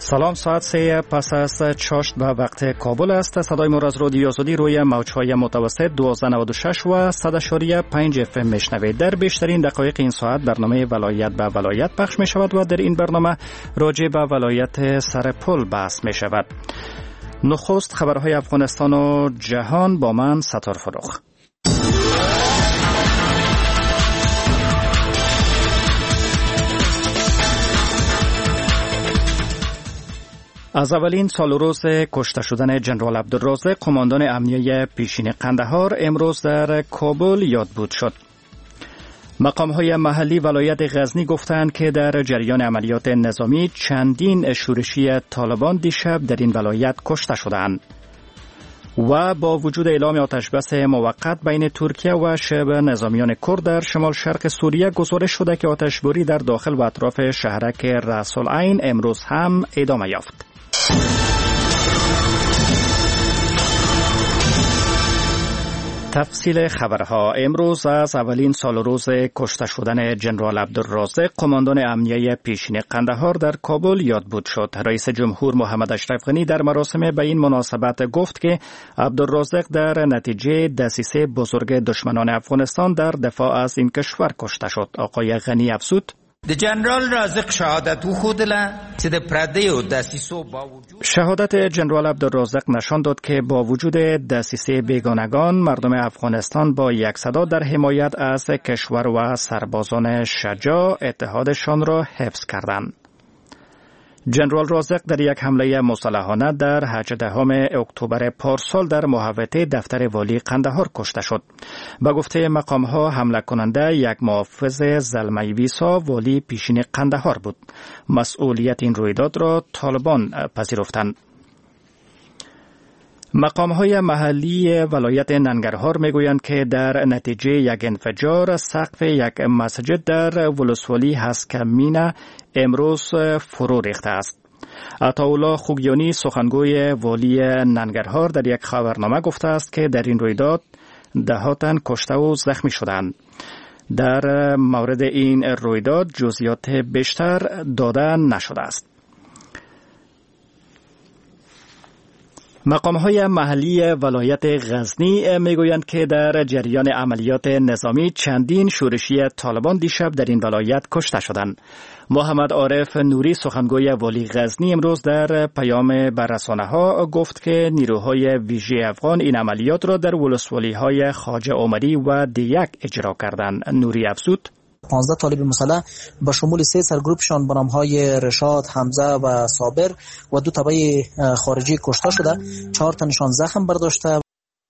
سلام، ساعت 3 پس از چاشت به وقت کابل است. صدای ما از رادیو آزادی روی موج‌های متوسط 1296 و 100.5 FM میشنوید. در بیشترین دقایق این ساعت برنامه ولایت به ولایت پخش می شود و در این برنامه راجع به ولایت سرپل بحث می شود. نخست خبرهای افغانستان و جهان با من ستار فروخ. از اولین سال و روز کشته شدن جنرال عبدالرازق قماندان امنیه پیشین قندهار امروز در کابل یادبود شد. مقام‌های محلی ولایت غزنی گفتند که در جریان عملیات نظامی چندین شورشی طالبان دیشب در این ولایت کشته شدند. و با وجود اعلام آتشبس موقت بین ترکیه و شبه نظامیان کرد در شمال شرق سوریه گزارش شده که آتشباری در داخل و اطراف شهرک رأس العین امروز هم ادامه یافت. تفصیل خبرها. امروز از اولین سال و روز کشته شدن جنرال عبدالرازق قماندان امنیه پیشین قندهار در کابل یادبود شد. رئیس جمهور محمد اشرف غنی در مراسم به این مناسبت گفت که عبدالرازق در نتیجه دسیسه بزرگ دشمنان افغانستان در دفاع از این کشور کشته شد. آقای غنی افزود: شهادت جنرال عبدالرازق نشان داد که با وجود دسیسه بیگانگان مردم افغانستان با یک صدا در حمایت از کشور و سربازان شجاع اتحادشان را حفظ کردند. جنرال رازق در یک حمله مسلحانه در 18 اکتبر پارسال در محوطه دفتر والی قندهار کشته شد. به گفته مقام‌ها حمله کننده یک محافظ زلمیویسا والی پیشین قندهار بود. مسئولیت این رویداد را طالبان پذیرفتند. مقام‌های محلی ولایت ننگرهار میگویند که در نتیجه یک انفجار سقف یک مسجد در ولسوالی هسکمینه امروز فرو ریخته است. عطاالله خوگیانی سخنگوی والی ننگرهار در یک خبرنامه گفته است که در این رویداد 10 تن کشته و زخمی شدند. در مورد این رویداد جزئیات بیشتر داده نشده است. مقام‌های محلی ولایت غزنی میگویند که در جریان عملیات نظامی چندین شورشی طالبان دیشب در این ولایت کشته شدند. محمد عارف نوری سخنگوی والی غزنی امروز در پیام به رسانه‌ها گفت که نیروهای ویژه افغان این عملیات را در ولسوالی‌های خواجه عمری و دیک اجرا کردند. نوری افزود: 15 طالب مسلح به شمول 3 سرگروپشان به نام‌های رشاد، حمزه و صابر و 2 تبع خارجی کشته شده، 4 تنشان زخم برداشته.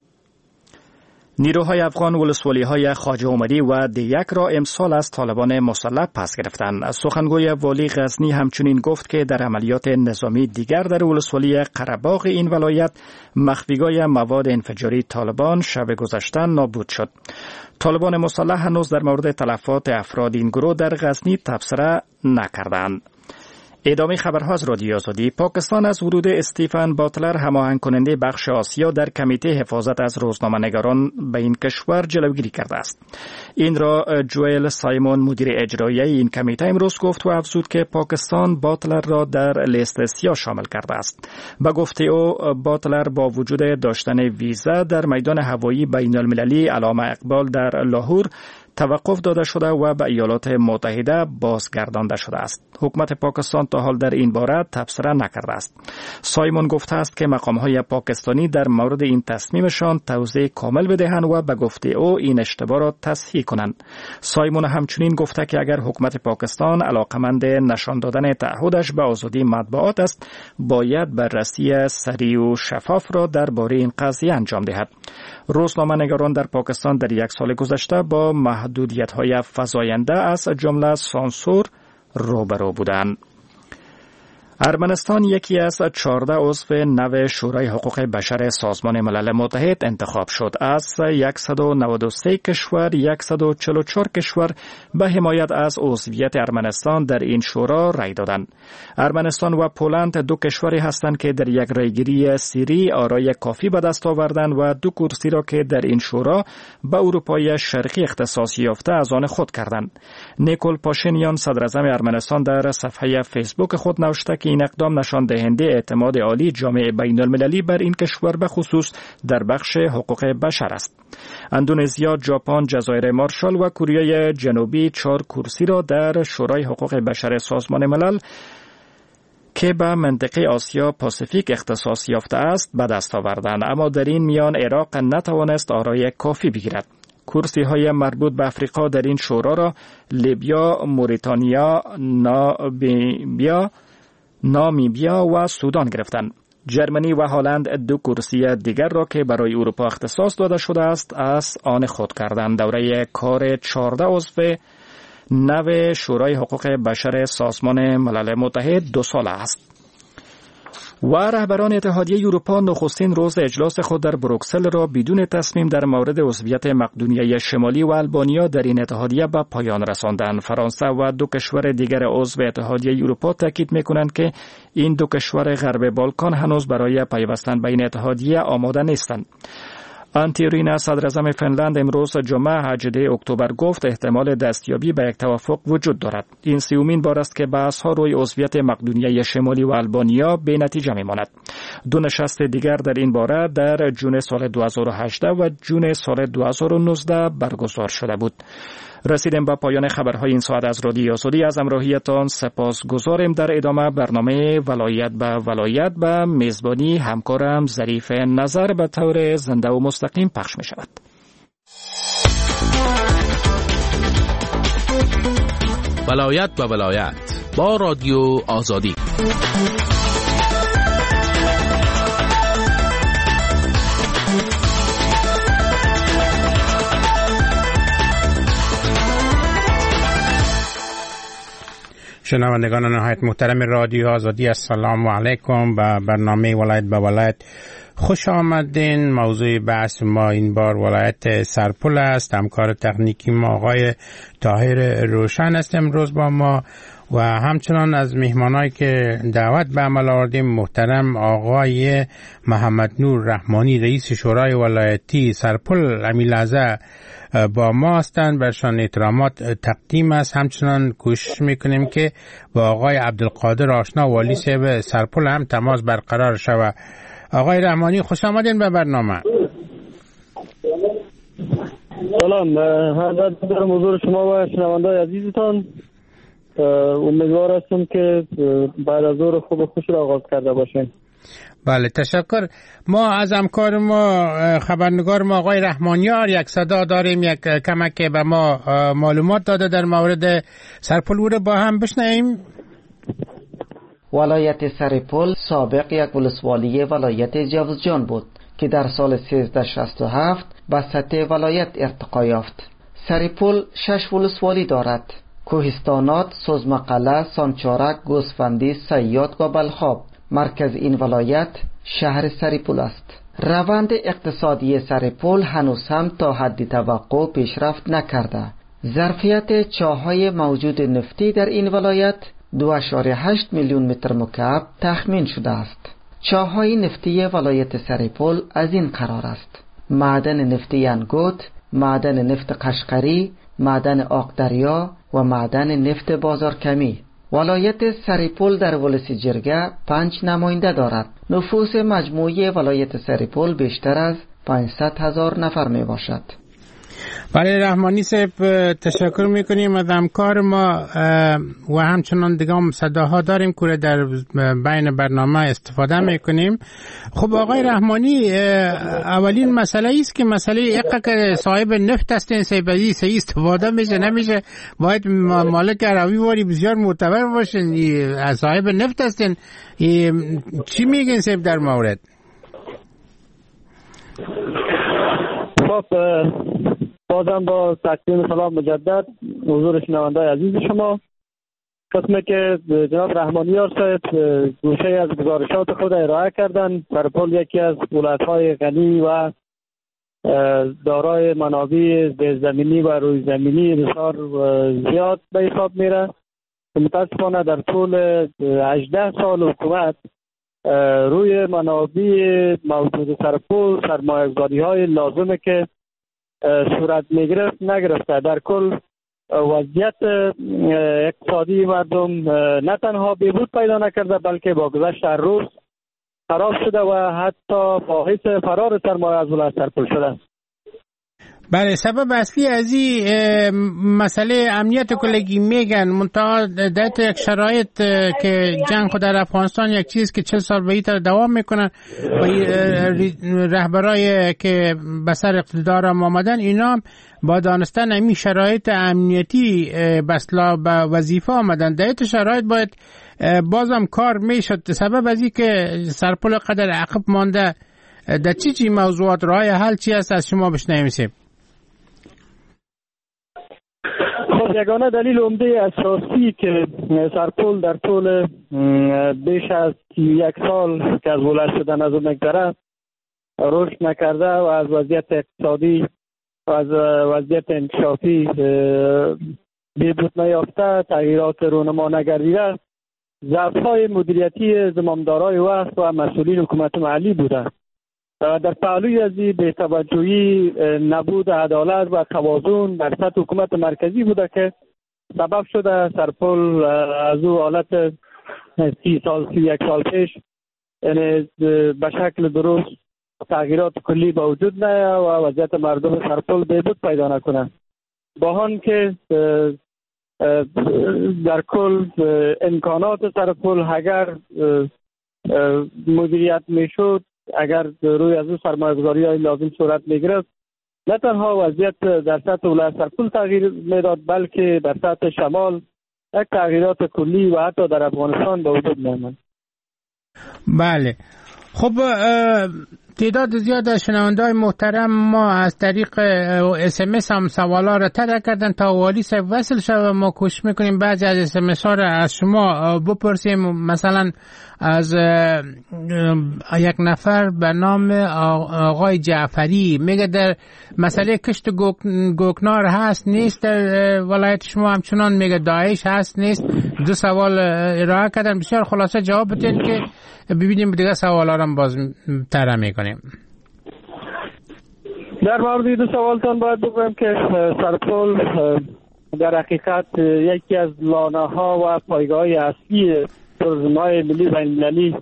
نیروهای افغان ولسوالی‌های خواجه عمری و دیک را امسال از طالبان مسلح پس گرفتند. سخنگوی والی غزنی همچنین گفت که در عملیات نظامی دیگر در ولسوالی قره‌باغ این ولایت مخفیگاه مواد انفجاری طالبان شب گذشته نابود شد. طالبان مسلح هنوز در مورد تلفات افراد این گروه در غزنی تبصره نکردند. ادامه خبرها از رادیو آزادی. پاکستان از ورود استیفن باتلر هماهنگ کننده بخش آسیا در کمیته حفاظت از روزنامه‌نگاران به این کشور جلوگیری کرده است. این را جوئل سایمون مدیر اجرایی این کمیته امروز گفت و افزود که پاکستان باتلر را در لیست سیاه شامل کرده است. به گفته او باتلر با وجود داشتن ویزا در میدان هوایی بین‌المللی علامه اقبال در لاهور توقف داده شده و به ایالات متحده بازگردانده شده است. حکومت پاکستان تا حال در این باره تبصره نکرده است. سایمون گفته است که مقام‌های پاکستانی در مورد این تصمیمشان توضیح کامل بدهند و به گفته او این اشتباه را تصحیح کنند. سایمون همچنین گفته که اگر حکومت پاکستان علاقمند نشان دادن تعهدش به آزادی مطبوعات است، باید بررسی سریع و شفاف را درباره این قضیه انجام دهد. روزنامه‌نگاران در پاکستان در یک سال گذشته با محدودیت‌های فزاینده از جمله سانسور روبرو بودند. ارمنستان یکی از 14 عضو نو شورای حقوق بشر سازمان ملل متحد انتخاب شد. از 193 کشور 144 کشور به حمایت از عضویت ارمنستان در این شورا رای دادند. ارمنستان و پولند 2 کشوری هستند که در یک رایگیری سری آرای کافی به دست آوردند و 2 کرسی را که در این شورا به اروپای شرقی اختصاص یافته از آن خود کردند. نیکول پاشینیان صدراعظم ارمنستان در صفحه فیسبوک خود نوشته که که این اقدام نشان دهنده اعتماد عالی جامعه بین المللی بر این کشور به خصوص در بخش حقوق بشر است. اندونزیا، ژاپن، جزایر مارشال و کره جنوبی 4 کرسی را در شورای حقوق بشر سازمان ملل که به منطقه آسیا پاسیفیک اختصاص یافته است به دست آوردند، اما در این میان عراق نتوانست آرای کافی بگیرد. کرسی های مربوط به افریقا در این شورا را لیبیا، موریتانیا، نامیبیا و سودان گرفتند. جرمنی و هلند 2 کرسی دیگر را که برای اروپا اختصاص داده شده است از آن خود کردند. دوره کار 14 عضو نو شورای حقوق بشر سازمان ملل متحد 2 ساله است. و رهبران اتحادیه اروپا نخستین روز اجلاس خود در بروکسل را بدون تصمیم در مورد عضویت مقدونیه شمالی و آلبانیا در این اتحادیه به پایان رساندند. فرانسه و 2 کشور دیگر عضو اتحادیه اروپا تاکید می‌کنند که این 2 کشور غرب بالکان هنوز برای پیوستن به این اتحادیه آماده نیستند. آنتیرینا صدراعظم فنلند امروز جمعه 18 اکتبر گفت احتمال دستیابی به یک توافق وجود دارد. این 30مین بار است که بحث‌ها روی عضویت مقدونیه شمالی و آلبانیا به نتیجه می‌ماند. 2 نشست دیگر در این باره در جون سال 2018 و جون سال 2019 برگزار شده بود. رسیدیم به پایان خبرهای این ساعت از رادیو آزادی. از همراهیتان سپاسگزاریم. در ادامه برنامه ولایت به ولایت به میزبانی همکارم ظریف نظر به طور زنده و مستقیم پخش می شود. ولایت به ولایت با رادیو آزادی. شنوندگان نهایت محترم رادیو آزادی، السلام علیکم. به برنامه ولایت به ولایت خوش آمدین. موضوع بحث ما این بار ولایت سرپل است. همکار تکنیکی ما آقای طاهر روشن است امروز با ما و همچنان از مهمانایی که دعوت به عمل آوردیم محترم آقای محمد نور رحمانی رئیس شورای ولایتی سرپل امیرلحظه با ما هستند. برشان احترامات تقدیم است. همچنان کوشش میکنیم که با آقای عبدالقادر آشنا والی صاحب سرپل هم تماس برقرار شود. آقای رحمانی خوش آمدین به برنامه. سلام، حضرت دارم حضور شما و شنونده‌های عزیزتان. امیدوار هستم که بعد از ظهر خوب و خوش را آغاز کرده باشیم. بله تشکر. ما از همکار ما خبرنگار ما آقای رحمانیار یک صدا داریم، یک کمک به ما معلومات داده در مورد سرپل. او را با هم بشنویم. ولایت سرپل سابق یک ولسوالی ولایت جوزجان بود که در سال 1367 به سطح ولایت ارتقا یافت. سرپل 6 ولسوالی دارد: کوهستانات، سوزمقله، سانچارک، گوسفندی، سیاد و بلخاب. مرکز این ولایت شهر سرپل است. روند اقتصادی سرپل هنوز هم تا حد توقع پیشرفت نکرده. ظرفیت چاه‌های موجود نفتی در این ولایت 2.8 میلیون متر مکعب تخمین شده است. چاه‌های نفتی ولایت سرپل از این قرار است: معدن نفتی انگوت، معدن نفت قشقری، معدن آقدریا و معدن نفت بازارکمی. ولایت سرپل در ولس جرگه 5 نماینده دارد. نفوس مجموعی ولایت سرپل بیشتر از 500,000 نفر می باشد. بله رحمانی صاحب تشکر میکنیم از همکار ما و همچنان دیگه هم صداها داریم که در بین برنامه استفاده میکنیم. خب آقای رحمانی، اولین مسئله است که مسئله اقا که صاحب نفت هستین صاحبی صحیح استفاده میشه نمیشه، باید مالک عربی واری بسیار معتبر باشین. صاحب نفت هستین، چی میگین صاحب در مورد؟ خب بازم با تقدیم سلام مجدد حضور شنونده‌های عزیز شما. قسمی که جناب رحمانیار صاحب گوشه از گزارشات خود ارائه کردن، سرپل یکی از ولایت‌های غنی و دارای منابع زیرزمینی و روی زمینی بسیار زیاد به حساب میره. متاسفانه در طول 18 سال حکومت روی منابع موجود سرپل سرمایه‌گذاری‌های لازمه که صورت میگرفت نگرفته. در کل وضعیت اقتصادی مردم نه تنها بهبود پیدا نکرده بلکه با گذشت هر روز خراب شده و حتی باعث فرار سرمایه از ولایت سرپل شده. بله، سبب اصلی از این مسئله امنیت کلگی میگن، منتها در یک شرایط که جنگ خود در افغانستان یک چیز که 40 سال به این طرح دوام میکنن و رهبرای که به سر اقتدار آمدن اینا با دانستن این شرایط امنیتی بسلا به وظیفه آمدن. در این شرایط باید بازم کار میشد. سبب از این که سرپل قدر عقب مانده در چی موضوعات راه حل چی است از شما بشنویم؟ خب یگانه دلیل عمده اساسی که سرپل در طول بیش از 31 سال که از ولایت شدن از اون نگذره رشد نکرده و از وضعیت اقتصادی و از وضعیت انکشافی بهبود نیافته، تغییرات رونما نگردیده، ضعف‌های مدیریتی زمامدارای وقت و مسئولین حکومت محلی بوده. در پهلوی از این بی‌توجهی، نبود عدالت و توازن در سطح حکومت مرکزی بوده که سبب شده سرپل از او حالت 31 سال پیش یعنی به شکل درست تغییرات کلی به وجود نیاید و وضعیت مردم سرپل بهبود پیدا نکنه. با آن که در کل امکانات سرپل اگر مدیریت میشد، اگر روی از اون سرمایه‌گذاری های لازم صورت میگرفت، نه تنها وضعیت در سطح ولایت سرپل تغییر میداد بلکه در سطح شمال یک تغییرات کلی و حتی در افغانستان به وجود می‌آمد. بله، خب تعداد زیاد از شنونده‌های محترم ما از طریق SMS هم سوالا را طرح کردن تا والی صاحب وصل شد. ما کوشش میکنیم بعضی از SMS ها را از شما بپرسیم. مثلا از یک نفر به نام آقای جعفری میگه در مسئله کشت گوکنار هست نیست در ولایت شما؟ همچنان میگه داعش هست نیست؟ دو سوال ارائه کردن، بسیار خلاصه جواب بدین که ببینیم دیگه سوالا را باز طرح میکنیم. در مورد دو سوالتان باید بگویم که سرپل در حقیقت یکی از لانه ها و پایگاه اصلی تروریسم‌های ملی و المللی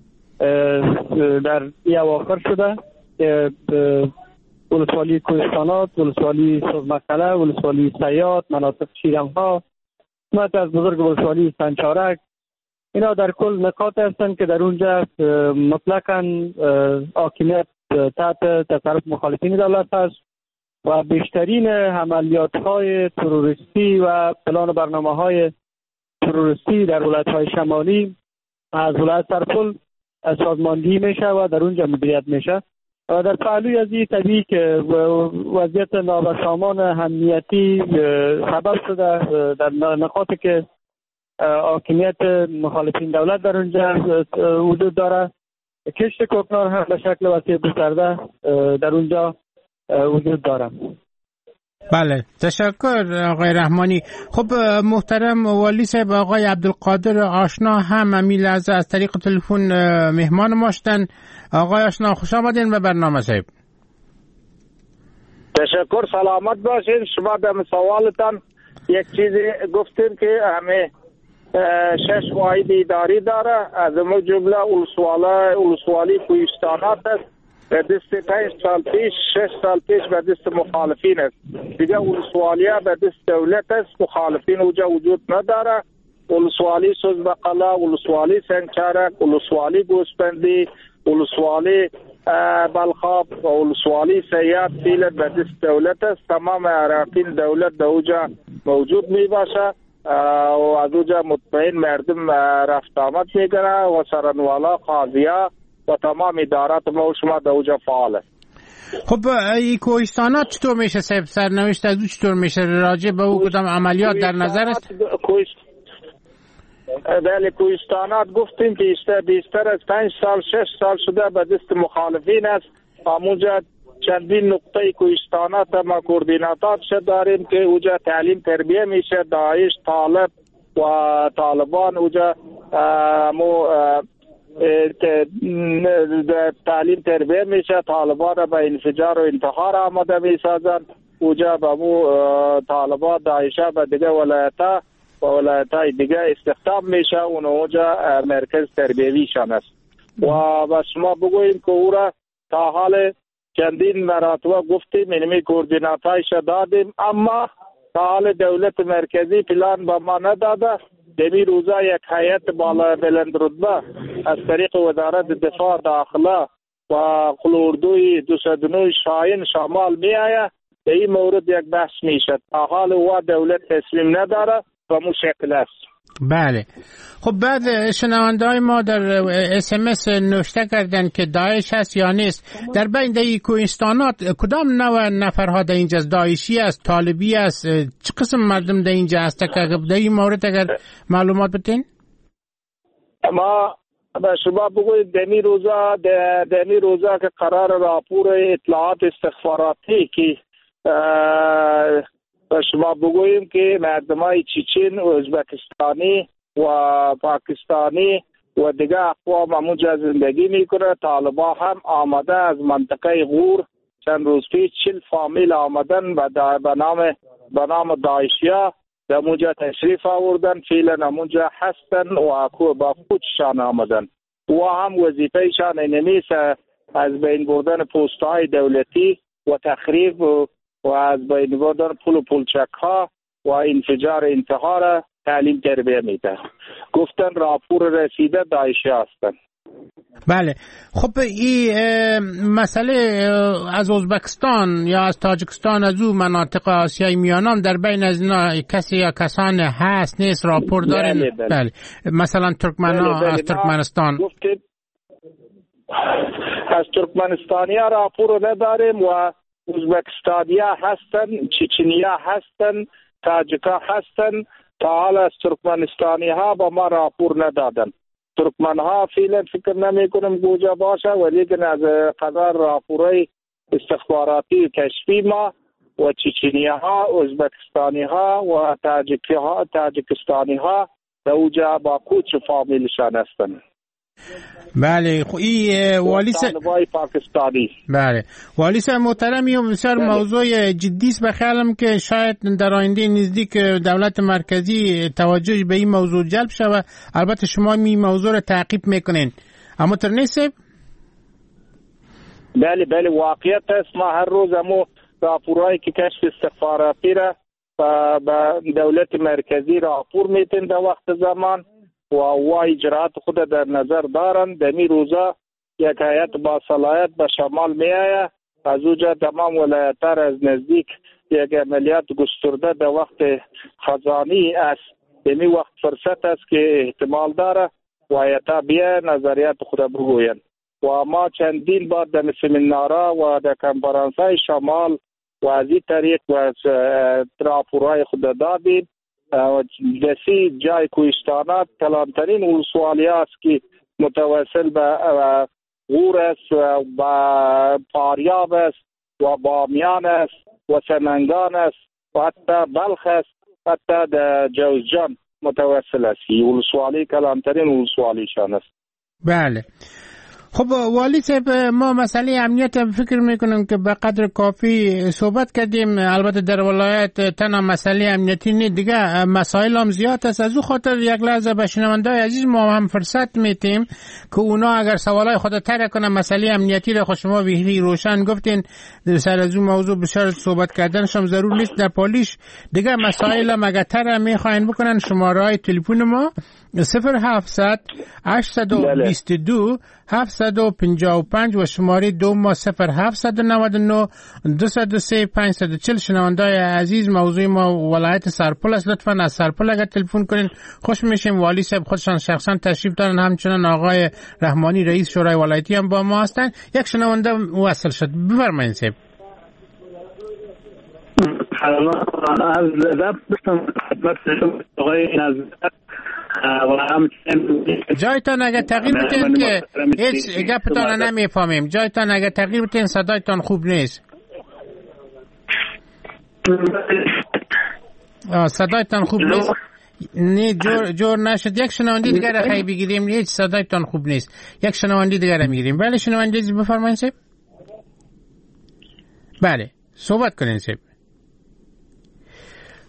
در این اواخر شده که ولسوالی کوهستانات، ولسوالی سرمقله، ولسوالی سیاد، مناطق شیرم‌ها، قسمت از بزرگ ولسوالی سنچارک، اینا در کل نقاط هستند که در اونجا مطلقاً حاکمیت تحت تصرف مخالفین دولت است و بیشترین عملیات‌های تروریستی و پلان و برنامه‌های تروریستی در ولایت‌های شمالی از ولایت سرپل سازماندهی میشه و در اونجا مدیریت میشه. و در پهلوی از این طبیعی که وضعیت نابسامان امنیتی سبب شده در نقاطی که حاکمیت مخالفین دولت در اونجا وجود داره، کشت کوکنار هم به شکل وسیع گسترده در اونجا وجود داره. بله، تشکر آقای رحمانی. خب محترم والی صاحب، آقای عبدالقادر آشنا هم همین لحظه از طریق تلفن مهمان ما شدن. آقای آشنا خوش آمدین به برنامه صاحب. تشکر، سلامت باشین. شما به سوالتان یک چیزی گفتین که همه 6 واحد اداری داره، از اون جمله ولسوالی کوهستانات است به دست 5 سال پیش 6 سال پیش به دست مخالفین است. دیگه ولسوالی به دست دولت است، مخالفین اونجا وجود نداره. ولسوالی سوزبقله، ولسوالی سنگچرک، ولسوالی گوسپندی، ولسوالی بلخاب و ولسوالی سیاد فیلت به دست دولت است. تمام عراقین دولت در اونجا موجود می باشه و از اونجا مطمئن مردم رفت آمد میگره و سرنوالا، قاضیا و تمام ادارات ما و شما در اونجا فعال است. خب این کوهستانات چطور میشه صاحب؟ سرنوشت از او چطور میشه؟ راجع به او کدام عملیات در نظر است؟ بله، کوهستانات گفتیم که بیشتر از 5 سال 6 سال شده به دست مخالفین است. همونجا چندین نقطه کوهستانات ما کوردیناتات شد داریم که اونجا تعلیم تربیه میشه. داعش، طالب و طالبان اونجا تعلیم تربیه میشه. طالبان به انفجار و انتحار آماده میسازن. اوجا به مو طالبات داعشه به دیگه ولایت‌ها و ولایت‌های دیگه استخدام میشه و اونجا مرکز تربیویشان است. و به شما بگوییم که او را تا حال چندین مراتبه گفتیم، اینمی کوردیناتایش دادیم، اما تا حال دولت مرکزی پلان به ما نداده. دمی روزا یک هیئت بالا بلند رتبه از طریق وزارت دفاع داخله و قلوردوی 209 شاهین شمال می آید. به این مورد یک بحث میشد. تا حال و دولت تصمیم نداره و مو شکل است. بله. خب بعد شنونده‌های ما در SMS نوشته کردن که داعش هست یا نیست. در بین این کوهستانات کدام نوع نفرها در اینجا داعشی است، طالبی است، چه قسم مردم در اینجا هست؟ که در این مورد اگر معلومات بتین؟ ما به شما بگوید دمی روزا که قرار راپور اطلاعات استخباراتی که به شما بگوییم که مردمای چچن و ازبکستانی و پاکستانی و دیگه اقوام همونجا زندگی میکنه. طالبان هم آمده از منطقه غور چند روز پیش 40 فامیل آمدن به نام داعشیا در اونجا تشریف آوردن. فعلا همونجا هستن و با خودشان آمدن و هم وظیفهشان اینمیست از بین بردن پست‌های دولتی و تخریب و از بین بردن پول و پولچک ها و انفجار انتها را تعلیم تربیه میده. گفتن راپور رسیده داعشی هستن. بله. خب این مسئله از ازبکستان یا از تاجیکستان، از او مناطق آسیای میانم، در بین از اینا کسی یا کسان هست نیست راپور دارن؟ بله. مثلا ترکمن‌ها از ترکمنستان از ترکمنستانیا راپور نداریم و ازبکستانیا هستن، چچنیا هستن، تاجیکا هستن. تا حال از ترکمنستانی ها با ما راپور ندادن. ترکمن ها فعلا فکر نمی کنم گوجه باشه، ولیکن از قدر راپورای استخباراتی و کشفی ما و چچنی ها، ازبکستانی ها و تاجیکستانی ها در اوجا با کوچ فامیلشان هستن. بله. این والی پاکستانی. بله. والی صاحب محترمی، بسیار موضوع جدی است. بخیالم که شاید در آینده نزدیک دولت مرکزی توجه به این موضوع جلب شود. البته شما این موضوع را تعقیب میکنین، اما تر نیست؟ بله واقعیت است. ما هر روز همو راپورایی که کشف استخباراتی را به دولت مرکزی راپور میتین در وقت زمان و اجراءات خود در نظر دارند. دمی روزا یک هیئت با صلاحیت به شمال می آید، از اوجا تمام ولایت‌ها را از نزدیک یک عملیات گسترده در وقت خزانی است. دمی وقت فرصت است که احتمال داره و هیئت‌ها بیا نظریات خود بگویند. و ما چندین بار در سمینارها و در کنفرانس‌های شمال و از این طریق و راپورهای خود دادیم. دسی جای کوهستانات کلانترین ولسوالی است که متوسل به غور است و با پاریاب است و بامیان است و سمنگان است و حتی بلخ است، حتی در جوزجان متوسل است. ولسوالی کلانترین ولسوالیشان است. بله. خب والی صاحب، ما مسئله امنیت فکر میکنم که به قدر کافی صحبت کردیم. البته در ولایت تنها مسئله امنیتی نه، دیگه مسائل هم زیاد است. از او خاطر یک لحظه به شنونده‌های عزیز ما هم فرصت میتیم که اونا اگر سوالای خود طرح کنن مسئله امنیتی را خود شما به روشن گفتین، سر از اون موضوع بسیار صحبت کردنش هم ضرور نیست. در پالیش دیگه مسائل هم اگر طرح میخواین بکنن، شماره‌های تلفن ما 0700 822 755 و شماره دو ما 0799 203 540. شنونده‌های عزیز، موضوع ما ولایت سرپل است. لطفاً از سرپل اگر تلفن کنین خوش میشیم. والی صاحب خودشان شخصا تشریف دارن، همچنان آقای رحمانی رئیس شورای ولایتی هم با ما هستن. یک شنونده وصل شد، بفرمایید صاحب. جایتان اگر تغییر بتین که هیچ گپتان نمیفهمیم. جایتان اگر تغییر بتین صدایتان خوب نیست. صدایتان خوب نیست. نه جور نشد. یک شنونده دیگر را خیلی بگیریم. هیچ صدایتان خوب نیست. یک شنونده دیگر را میگیریم. بله شنونده بفرمایید صاحب. بله صحبت کنین صاحب.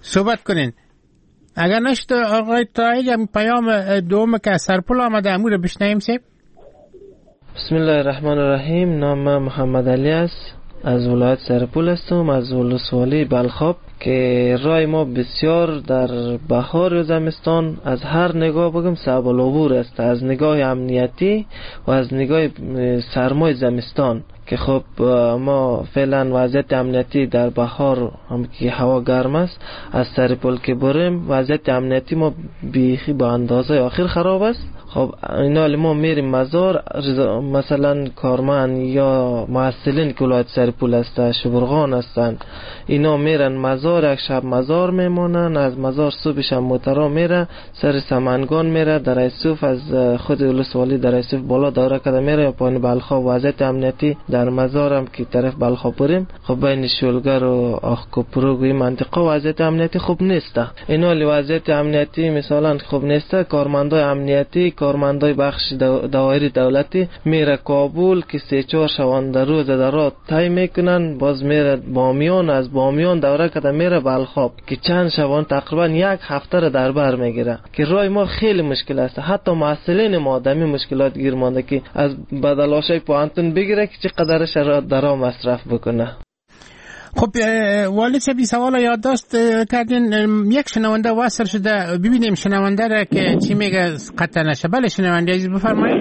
صحبت کنین. اگر نشد آقای طاهری پیام دوم که از سرپل آمده امور بشنویم سیب. بسم الله الرحمن الرحیم. نام محمد علی است، از ولایت سرپل هستم، از ولسوالی بلخاب، که رای ما بسیار در بهار و زمستان از هر نگاه بگم صعب العبور است، از نگاه امنیتی و از نگاه سرمای زمستان. که خب ما فعلا وضعیت امنیتی در بهار هم که هوا گرم است، از سرپل که بریم وضعیت امنیتی ما بیخی با اندازه آخر خراب است. خب اینا ما میریم مزار، مثلا کارمند یا محصلین که ولایت سرپل هستن، شبرغان هستن، اینا میرن مزار، یک شب مزار میمونن، از مزار صبحش هم موترا میره سر سمنگان میره، در ایسوف از خود ولسوالی در ایسوف بالا دوره کده میره یا پایین بلخاب. وضعیت امنیتی در مزار هم که طرف بلخاب بریم، خب بین شولگر و آخکوپروگ و این منطقه وضعیت امنیتی خوب نیسته. اینا وضعیت امنیتی مثلا خوب نیسته. کارمندای امنیتی، کارمندای بخش داوری دولتی میره کابل که 3-4 شبانه روز در راه طی میکنن، باز میره بامیان، از بامیان دوره کده میره بلخاب که چند شبانه تقریبا 1 هفته را در بر میگیره. که راه ما خیلی مشکل است، حتی محصلین ما دمی مشکلات گیر مانده که از بدلاشای پوانتون بگیره که چقدرش را در مصرف بکنه. خب والد صاحب سوال یادداشت کردین، یک شنونده وصل شده، ببینیم شنونده را که چی میگه قطع نشه. بله شنونده عزیز بفرمایید.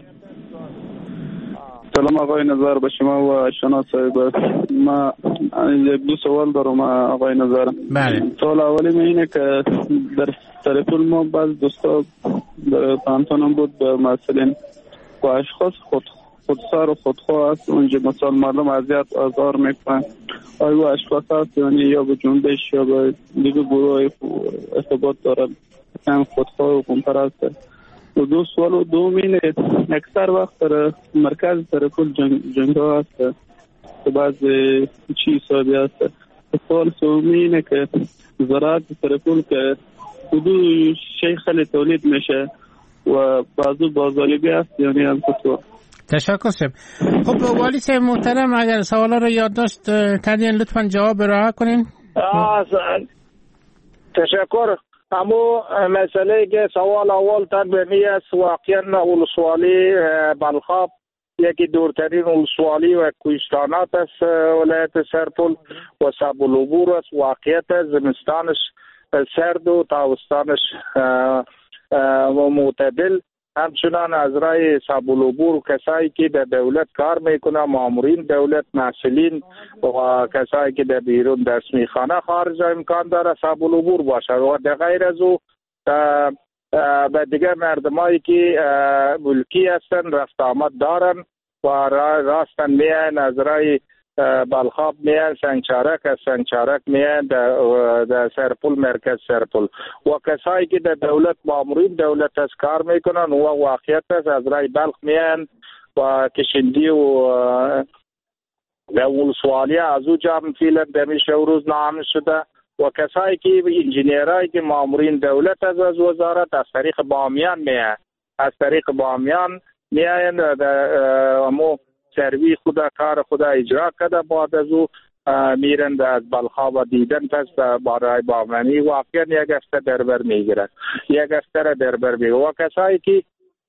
سلام آقای نظر به شما و شنا صاحب. ما 2 سوال دارم آقای نظر. بله. سوال اولی اینه که در سرپل ما بعض دوستا در پانتونم بود به مسئلین و اشخاص خودسار و خودخواه هست اونجا، مثلا مردم اذیت آزار میکنن. آیا اشخاص هست یعنی یا به جنبش یا به دیگه گروه ارتباط دارن هم خودخواه و خونپرست هست. و 2 سوال و دوم اینه اکثر وقت در مرکز سرپل جنگ ها هست که بعض چی حسابی هست. سوال سومی اینه که زراعت سرپل که حدود شیء خیلی تولید میشه و بعضو بازاریابی هست یعنی هم خطور. تشکر سب. خب والی صاحب محترم اگر سوالا رو یادداشت کردین لطفاً جواب ارائه کنین. تشکر. اما مسئله که سوال اول تنبیهی است، واقعا ولسوالی بلخاب یکی دورترین ولسوالی و کوهستانات است ولایت سرپل و صعب العبور است. واقعیت زمستانش سرد و تابستانش معتدل. همچنان از رای صعب العبور کسایی که در دولت کار میکنه، مامورین دولت، محصلین و کسایی که در بیرون درس میخوانه خارج امکان داره صعب العبور باشه. و در غیر از او به دیگر مردمایی که ملکی هستن رفت آمد دارن و راستن میان از رای بلخاب میان سنگچارک، از سنگچارک میان در سرپل مرکز سرپل و کسایی که در دولت مامورین دولت از کار میکنن و واقعیت است از رای بلخ میان و کشندی و در ولسوالی از او جام فیلم دمیشه و روز نام شده و کسایی که انجینیرایی که مامورین دولت از وزارت از طریق بامیان میان، از طریق بامیان میان در سروی خدا کار خدا اجرا کرده، بعد از او میرند از بلخاب دیدن پس برای بامیانی واقعا یک هفته دربر میگیرد، یک هفته را دربر میگیرد. و کسایی که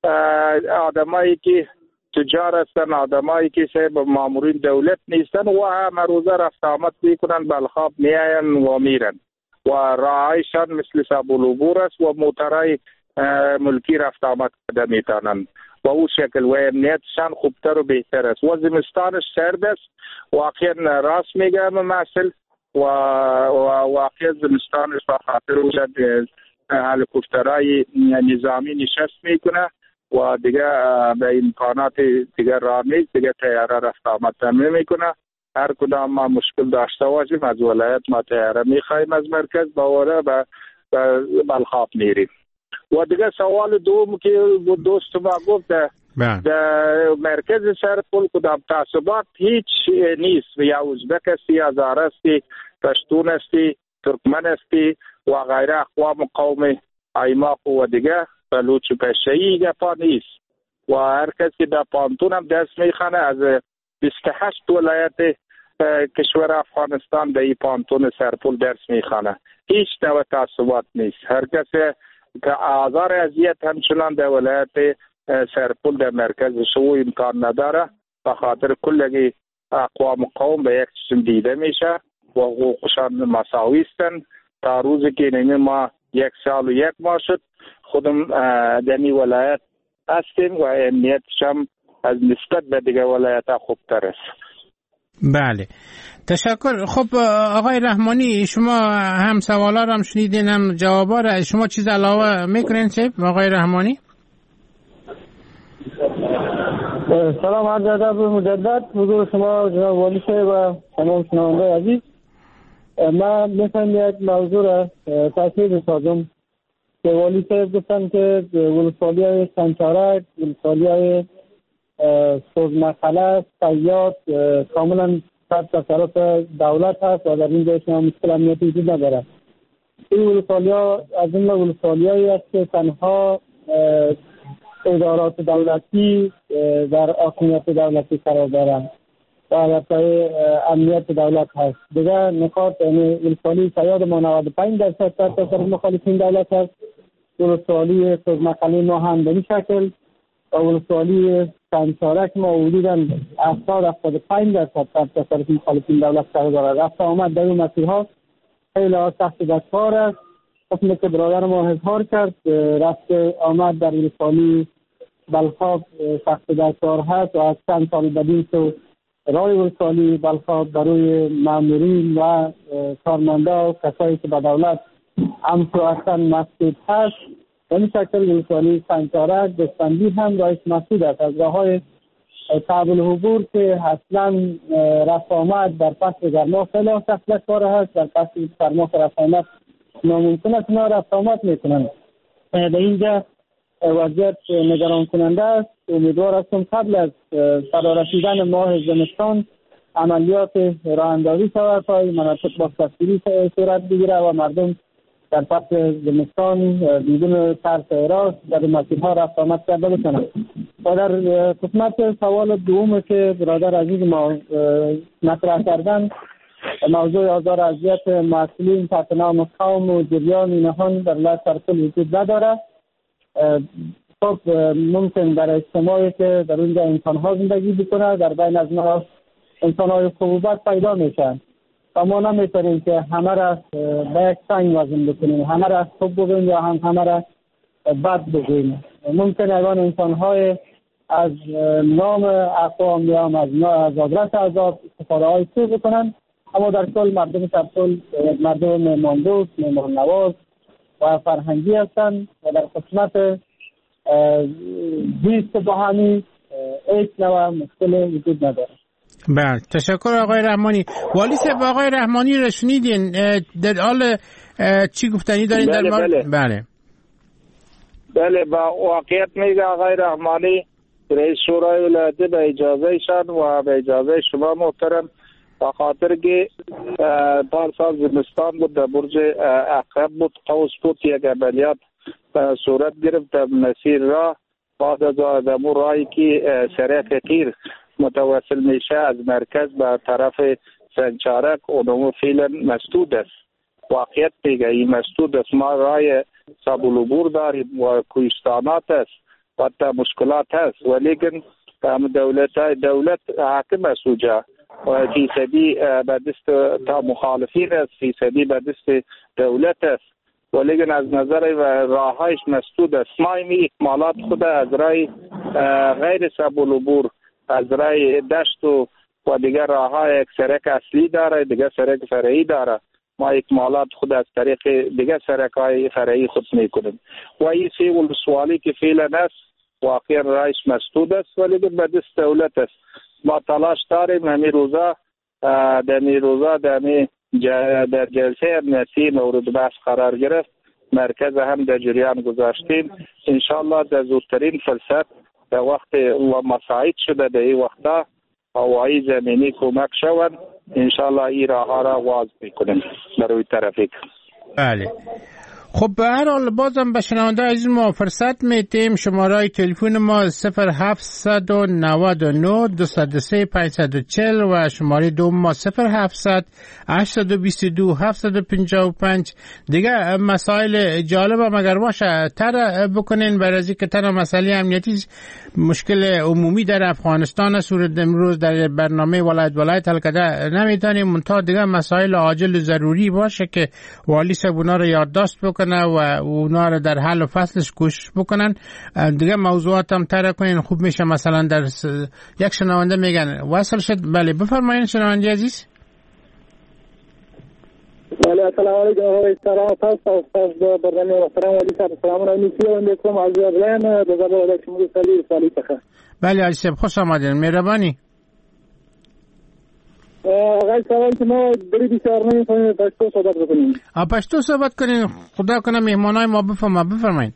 آدمایی که تجار هستن، آدمایی که به مامورین دولت نیستن و همه روزه رفت آمد میکنن بلخاب میاین و میرن و راهایشان مثل صعب العبور است و موترهای ملکی رفت آمد کرده میتونن و او شکل و امنیتشان خوبتر و بهتر است. و زمستانش سرد است، واقعا راست میگم مسئله و واقعا زمستانش با خاطر وجود هلیکوپترهای نظامی نشست میکنه و دیگه به امکانات دیگه راه نیست، دیگه تیاره رفت آمد نمیکنه. هر کدام ما مشکل داشته باشیم از ولایت ما تیاره میخوایم از مرکز باوره به بلخاب میریم. و دیگه سوال دوم که دوست ما گفت در مرکز سرپل کدام تعصبات هیچ نیست، یا ازبک استی، یا هزاره استی، پشتون استی، ترکمن استی و غیره اقوام قوم ایماق و دیگه بلوچ و پشه‌ای گپا نیست. و هر کس که در پانتون هم دست میخانه از 28 ولایت کشور افغانستان در این پانتون سرپول درس میخوانه. هیچ نوع تعصبات نیست. هر کسی که آزار اذیت همچنان در ولایت سرپول در مرکز شو امکان نداره، به خاطر کلگی اقوام قوم به یک چیز دیده میشه و حقوقشان مساوی هستند. تا روزی که ما 1 سال و 1 ماه شد خودم در این ولایت هستیم و امنیتش هم از نسبت به دیگه ولایت خوبتر است. بله، تشکر. خب آقای رحمانی، شما هم سوالا رو هم شنیدین هم جوابا رو، شما چیز علاوه میکنین چه آقای رحمانی؟ سلام عرض ادب مجدد حضور شما جناب والی صاحب و تمام شنونده عزیز. من میخوام یک موضوع را تصویر بسازم که والی صاحب گفتن که ولسوالی های سنچارک، ولسوالی های سوزمخلص، صیاد کاملا تحت تصرف دولت هست و در این جایش مشکل امنیتی وجود نداره. این ولسوالی ها از این ولسوالی هایی است که تنها ادارات دولتی در حاکمیت دولتی قرار دارند و البته امنیت دولت هست. دیگه نکات یعنی ولسوالی صیاد ما 95% تحت تصرف مخالفین دولت هست، ولسوالی سوزمخلص ما هم به این شکل و ولسوالی سنچارک ما حدوداً 70-75% تحت تصرف مخالفین دولت قرار دارد. رفت آمد در این مسیرها خیلی سخت دشوار است. حکمی که برادر ما اظهار کرد رفت آمد در ولسوالی بلخاب سخت دشوار هست و از چند سال بدین تو رای ولسوالی بلخاب برای مامورین و کارمندا و کسایی که به دولت امر هستند مسدود هست. این شکل ولسوالی سنچارک دستندی هم رایش مسدود است. از راه‌های تحول حضور که اصلا رفت آمد در فصل گرما خیلی سخت دشوار هست، در فصل سرما که رفت آمد ناممکن است اینا رفت آمد میکنند. در اینجا وضعیت نگران کننده است. امیدوار هستم قبل از فرا رسیدن ماه زمستان عملیات راه اندازی شود تا این مناطق بازپسگیری صورت بگیره و مردم در فصل زمستان بدون ترس حراس در مسیرها رفت آمد کرده باشند. و در قسمت سوال دوم که برادر عزیز ما مطرح کردن، موضوع آزار اذیت مسئولین تحت نام قوم و جریان اینها در ولایت سرپول وجود نداره. خب ممکن در اجتماعی که در اونجا انسان‌ها زندگی بکنه در بین از ما انسان‌های خوبت پیدا میشن و ما نمیتونیم که همه را به یک سنگ وزن بکنیم، همه را خوب بگویم یا همه را بد بگویم. ممکن اگر انسان‌های از نام اقوام یا از آدرس عذاب استفاده های سو بکنن، اما در کل مردم سرپول مردم مهماندوست، مهمان نواز و فرهنگی هستند و در قسمت زیست باهمی هیچ نوع مشکل وجود نداره. بله، تشکر آقای رحمانی. والی صاحب آقای رحمانی را شنیدین در حال چی گفتنی دارین در مورد؟ بله با واقعیت میگه آقای رحمانی رئیس شورای ولایتی به اجازه شان و به اجازه شما محترم، به خاطر که پارسال زمستان بود در برج عقرب بود، قوس بود، یک عملیات صورت گرفت در مسیر راه. بعد از آدمو راهی که سرک تیر متوسل میشه از مرکز به طرف سنچارک اونمو فعلا مسدود است. واقعیت میگه این مسدود است. ما راه سبل عبور داریم و کوهستانات است و تا مشکلات هست، ولیکن دولت حاکم است اونجا و فیصدی به دست تا مخالفین است، فیصدی به دست دولت است، ولیکن از نظر راههایش مسدود است. ما این اکمالات خود از راه غیر سبل عبور از راه دشت و دیگر راههای یک سرک اصلی داره، دیگر سرک فرعی داره. ما اکمالات خود از طریق دیگر سرک‌های فرعی خود میکنیم و این سی ولسوالی که فعلا است واقعا راهش مسدود است، ولیکن به دست دولت است. ما تلاش داریم همین روزا در جلسه امنیتی مورد بحث قرار گرفت، مرکز هم در جریان گذاشتیم. انشالله در زودترین فرصت در وقت و مساعد شده در این وقتا هوایی زمینی کمک شود، انشالله این راه ها را واز میکنیم برای ترافیک. بله خب به هر حال بازم به شنونده عزیز ما فرصت میتیم. شماره تلفن ما 0799 203 540 و شماره دوم ما 0700 822 755. دیگه مسائل جالب مگر باشه تر بکنین برای از که تنها مسئله امنیتی مشکل عمومی در افغانستان صورت امروز در برنامه ولایت حل کرده نمیتونیم، منتها دیگه مسائل عاجل و ضروری باشه که والی صاحب اونا رو یادداشت بکنه و اونا رو در حل و فصلش کوشش بکنن. دیگه موضوعات هم تر کنین خوب میشه. مثلا در یک شنونده میگن وصل شد. بله بفرمایید شنونده عزیز. بله السلام علیکم آقای سلام تاسو د برنامه محترم ولی صاحب سلام علیکم از ایران د زبر د شمول سالی څخه. بله علی صاحب خوش آمدین، مهربانی. آقای سوال که ما بری بیشتر نمی‌کنیم پشتو صحبت بکنیم. پشتو صحبت کنین. خدا کنه مهمانای ما بفرمایید.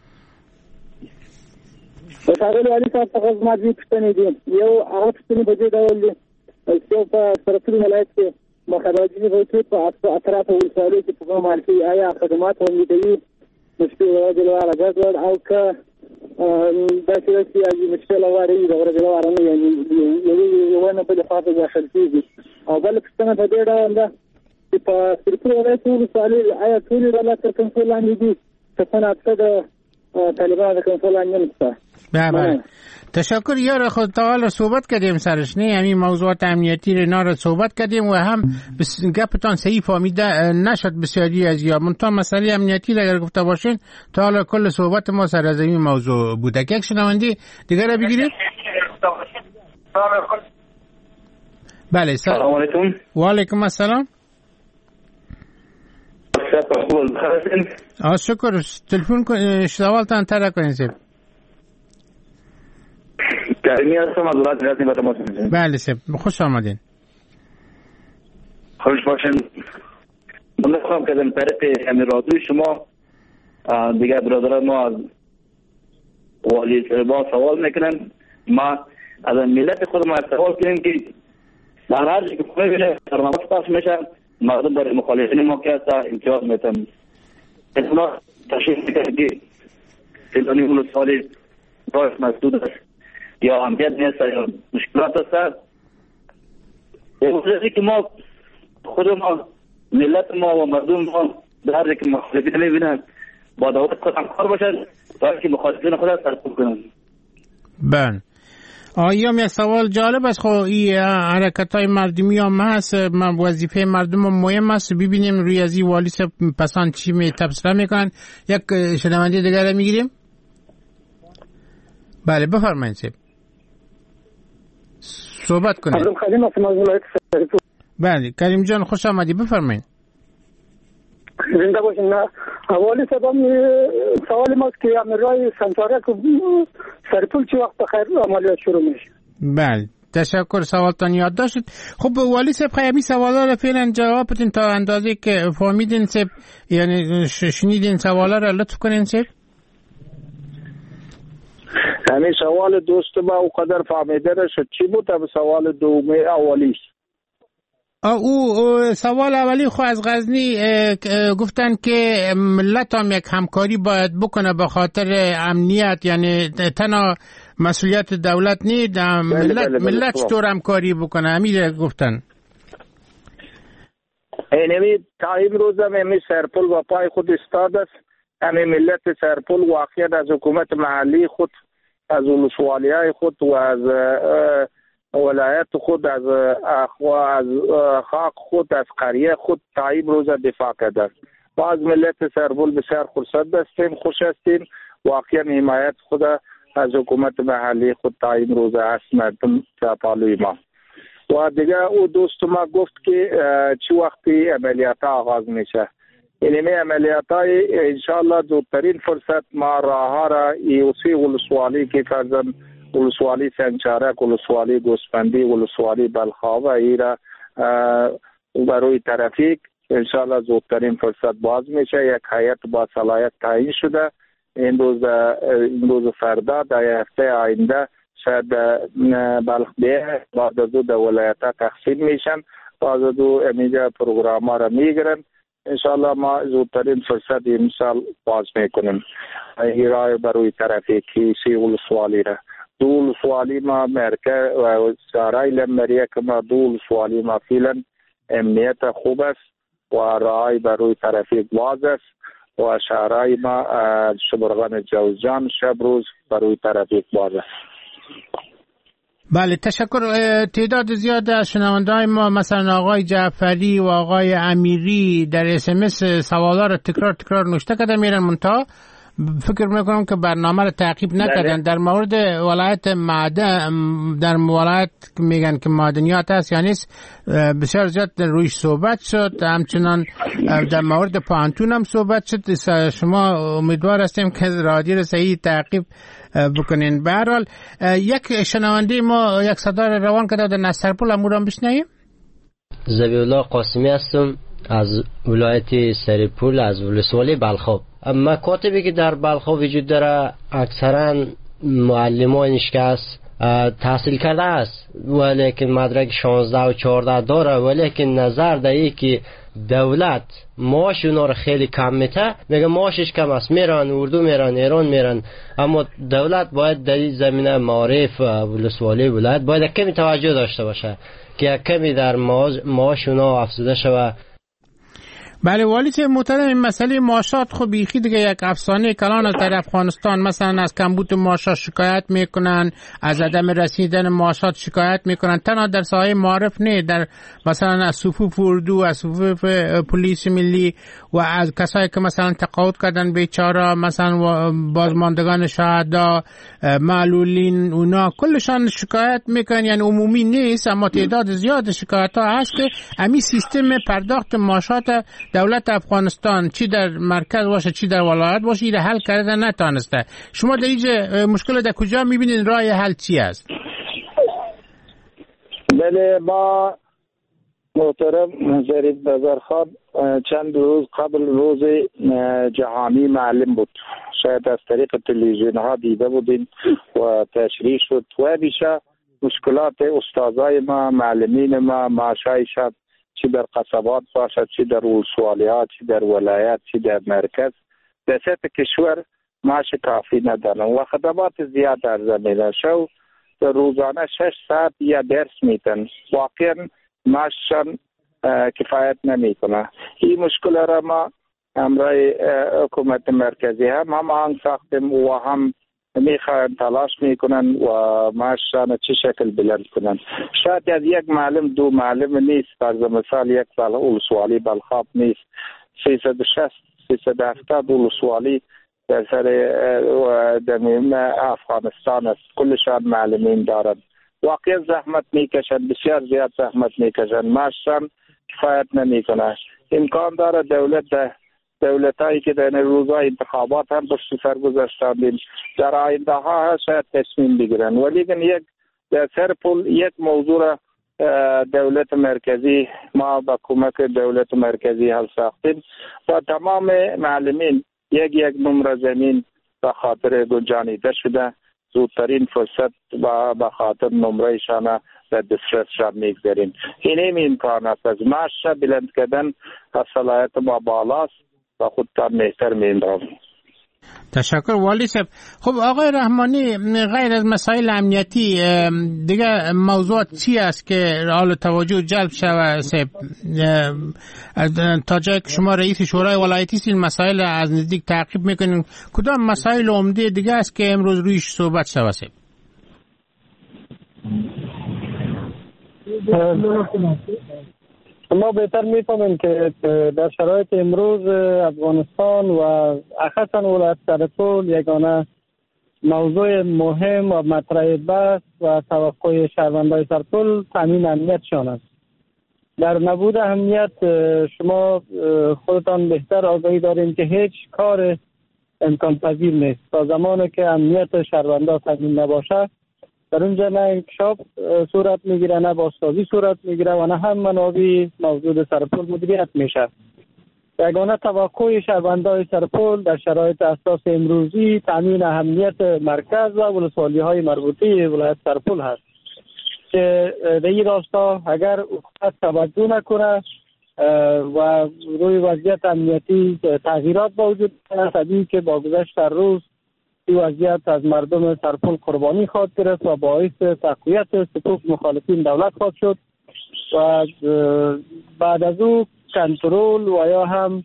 بسیاری ولی صاحب څخه ماجی پښتنې دي یو هغه پښتنې په دې ډول دي چې په سرپل ولایت کې مخراجي وروسته په اطراف ولسوالۍ کې په کومه کې آیا خدمات وړاندې مشکل راځي راځي او که دا چې یې مشکل واري دا ورته وارانه یو نه په لفاظ داخل کیږي او بل پښتنه په دې ډول ده چې په سرپل ولایت ولسوالۍ آیا ټول ولایت کنټرول لاندې دي څنګه اکثر طالبان کنټرول لاندې نشته. بله تشکر یار خود تعالی صحبت کردیم سرش نه همین موضوعات امنیتی رو را صحبت کردیم و هم گپتان صحیح فهمیده نشد بسیاری از یا منتها مسئله امنیتی اگر گفته باشین تا حالا کل صحبت ما سر از این موضوع بوده. یک شنونده دیگر را بگیرید. بله سلام علیکم. و علیکم السلام. شکر تلفن سوالتان تر کنید سیب. کریمی هستم از ولایت غزنی با تماس می‌گیرم. بله سیب خوش آمدین. خوش باشین. من می‌خوام که در طریق همین رادیوی شما دیگه برادران ما از والی صاحب سوال میکنن. ما از ملت خود ما سوال کنیم که در هر جایی که خونه بینه برنامه پخش میشه مردم برای مخالفین ما که هسته امتیاز میتن. اونا تشریح میکنن که فلانی ولسوالی رایش مسدود است یا امنیت نیست یا مشکلات است. امروزی که ما خود ما ملت ما و مردم ما در هر که مخالفین میبینن با دولت خود همکار باشن تا که مخالفین خود سرکوب کنن. بله آیا می سوال جالب است. خب این حرکت های مردمی هم هست، وظیفه مردم هم مهم است. ببینیم روی از این والی پسان چی می تبصره میکنن. یک شنونده دیگر میگیریم. بله بفرمایید سیب صحبت کنید. بله کریم جان خوش آمدی بفرمایید. زنده باشین. والی صاحب سوال ماست که امرای سنتاره که سرپل چه وقت بخیر عملیات شروع میشه. بله تشکر سوالتان یاد داشتید. خب والی صاحب خیلی سوالا رو فعلا جواب بدین تا اندازه که فهمیدین صاحب یعنی شنیدین سوالا رو لطف کنین صاحب. همین سوال دوست ما او قدر فهمیده نشد. چی بود سوال دومی اولیش؟ او سوال اولی خو از غزنی گفتن که ملت هم یک همکاری باید بکنه به خاطر امنیت، یعنی تنها مسئولیت دولت نیست، ملت چطور همکاری بکنه همین گفتن. اینمی تا امروز هم سرپل و پای خود استاد است. همین ملت سرپل واقعا از حکومت محلی خود، از ولسوالیای خود و از ولایت خود، از خاک خود، از قریه خود تا امروز دفاع کرده. ما از ملت سرپل بسیار خرسند هستیم، خوش هستیم. واقعا حمایت خود از حکومت محلی خود تا امروز هست مردم تا پالوی ما. و دیگه او دوست ما گفت که چی وقتی عملیات آغاز میشه. اینمی عملیات های انشاءالله زودترین فرصت ما راه ها را ایوسی ولسوالی که فرزن ولسوالی سنچارک، ولسوالی گوسفندی، ولسوالی بلخاوه ایرا بروی ترافیک انشاءالله زودترین فرصت باز میشه. یک هیئت با صلاحیت تعیین شده. این روز فردا در هفته آینده شاید بلخ بیه بعد از دو ولایت ها تقسیم میشن، بعد از دو امیجا پروگرام ها را میگیرن. انشالله ما زودترین فرصت امسال باز میکنیم این راه برای ترافیکی ولسوالی را. دو ولسوالی ما مرکز و سرای لمریه که ما دو ولسوالی ما فعلا امنیت خوب است و راه برای ترافیک باز است و شهرهای ما شبرغان جوزجان شب روز برای ترافیک باز است. بله تشکر. تعداد زیاد از شنونده‌های ما مثلا آقای جعفری و آقای امیری در SMS سوالا رو تکرار نوشته کرده میرن منتها فکر میکنم که برنامه رو تعقیب نکردن. در مورد ولایت معدن، در ولایت میگن که معدنیات هست یعنی بسیار زیاد رویش صحبت شد، همچنان در مورد پانتون هم صحبت شد. شما امیدوار هستیم که رادیو رو صحیح تعقیب بکنین. به هر حال یک شنونده ما یک صدا روان کرده در نسترپول، امور هم بشنویم. ذبیحالله قاسمی هستم از ولایت سرپول از ولسوالی بلخاب. مکاتبی که در بلخاب وجود داره اکثرا معلمانش که است تحصیل کرده است ولیکن مدرک 16 و 14 داره، ولیکن نظر داره که دولت معاش اونا رو خیلی کم میته، میگه معاشش کم است، میرن اردو میرن ایران میرن، اما دولت باید در این زمینه معارف ولسوالی ولایت باید کمی توجه داشته باشه که کمی در معاش اونا افزوده شود. بله والی صاحب محترم، این مسئله معاشات خب بیخی دیگه یک افسانه کلان است در افغانستان. مثلا از کمبود معاشات شکایت میکنن، از عدم رسیدن معاشات شکایت میکنن، تنها در ساحه معارف نه، در مثلا از صفوف اردو، از صفوف پلیس ملی و از کسایی که مثلا تقاعد کردن بیچاره، مثلا بازماندگان شهدا، معلولین، اونا کلشان شکایت میکنن. یعنی عمومی نیست اما تعداد زیاد شکایت ها هست که همین سیستم پرداخت معاشات دولت افغانستان چی در مرکز باشه چی در ولایت باشه این حل کرده نتانسته. شما در اینجا مشکل در کجا میبینید؟ راه حل چی است؟ بله ما محترم ظریف نظرخان چند روز قبل روز جهانی معلم بود، شاید از طریق تلویزیون ها دیده بودین و تشریح شد و بیشه مشکلات استادای ما، معلمین ما، معاشایشان چی در قصبات باشد، چی در ولسوالیات، چی در ولایت، چی در مرکز در سطح کشور معاش کافی ندارن و خدمات زیاد در زمینه شو روزانه 6 ساعت یا درس میتن، واقعا معاششان کفایت نمیکنه. این مشکل را ما همراه حکومت مرکزی هم آنگ ساختیم و هم میخواهند تلاش میکنن و معاششان چه شکل بلند کنن. شاید از یک معلم دو معلم نیست، فرض مثال یک ولسوالی بلخاب نیست، 360 370 ولسوالی در سر دمیم افغانستان است، کلشان معلمین دارند. واقعا زحمت میکشند، بسیار زیاد زحمت میکشند، معاششان کفایت نمیکنه. امکان داره دولتایی که در روزهای انتخابات هم پشت سر گذاشتند در آینده ها شاید تصمیم بگیرن، ولی یک در سرپول یک موضوع را دولت مرکزی ما با کمک دولت مرکزی حل ساختیم و تمام معلمین یک نمره زمین به خاطر گنجانیده شده، زودترین فرصت و به خاطر نمرهشان در دسترسشان میگذاریم. این امکان است از معاش بلند کردن از صلاحیت ما بالاست و خودتان بهتر می‌اندازیم. تشکر والی صاحب. خب آقای رحمانی، غیر از مسائل امنیتی دیگه موضوعات چی است که حال توجه جلب شود صاحب؟ تا جایی که شما رئیس شورای ولایتی این مسائل از نزدیک تعقیب میکنین، کدام مسائل عمده دیگه است که امروز رویش صحبت شود صاحب؟ ما بهتر میفهمیم که در شرایط امروز افغانستان و اخصا ولایت سرپول یگانه موضوع مهم و مطرح بحث و توقع شهروندان سرپول تامین امنیتشان است. در نبود امنیت شما خودتان بهتر آگاهی دارین که هیچ کار امکان پذیر نیست. تا زمانی که امنیت شهروندان تامین نباشه در اونجا نه انکشاف صورت میگیره، نه بازسازی صورت میگیره و نه هم منابع موجود سرپول مدیریت میشه. یگانه توقع شهروندان سرپول در شرایط اساس امروزی تامین امنیت مرکز و ولسوالی های مربوطه ولایت سرپول هست که در این راستا اگر حکومت توجه نکنه و روی وضعیت امنیتی تغییرات با وجود دارد. طبیعی که با گذشت روز این وضعیت از مردم سرپل قربانی خواهد گرفت و باعث تقویت صفوف مخالفین دولت خواهد شد و بعد از او کنترل و یا هم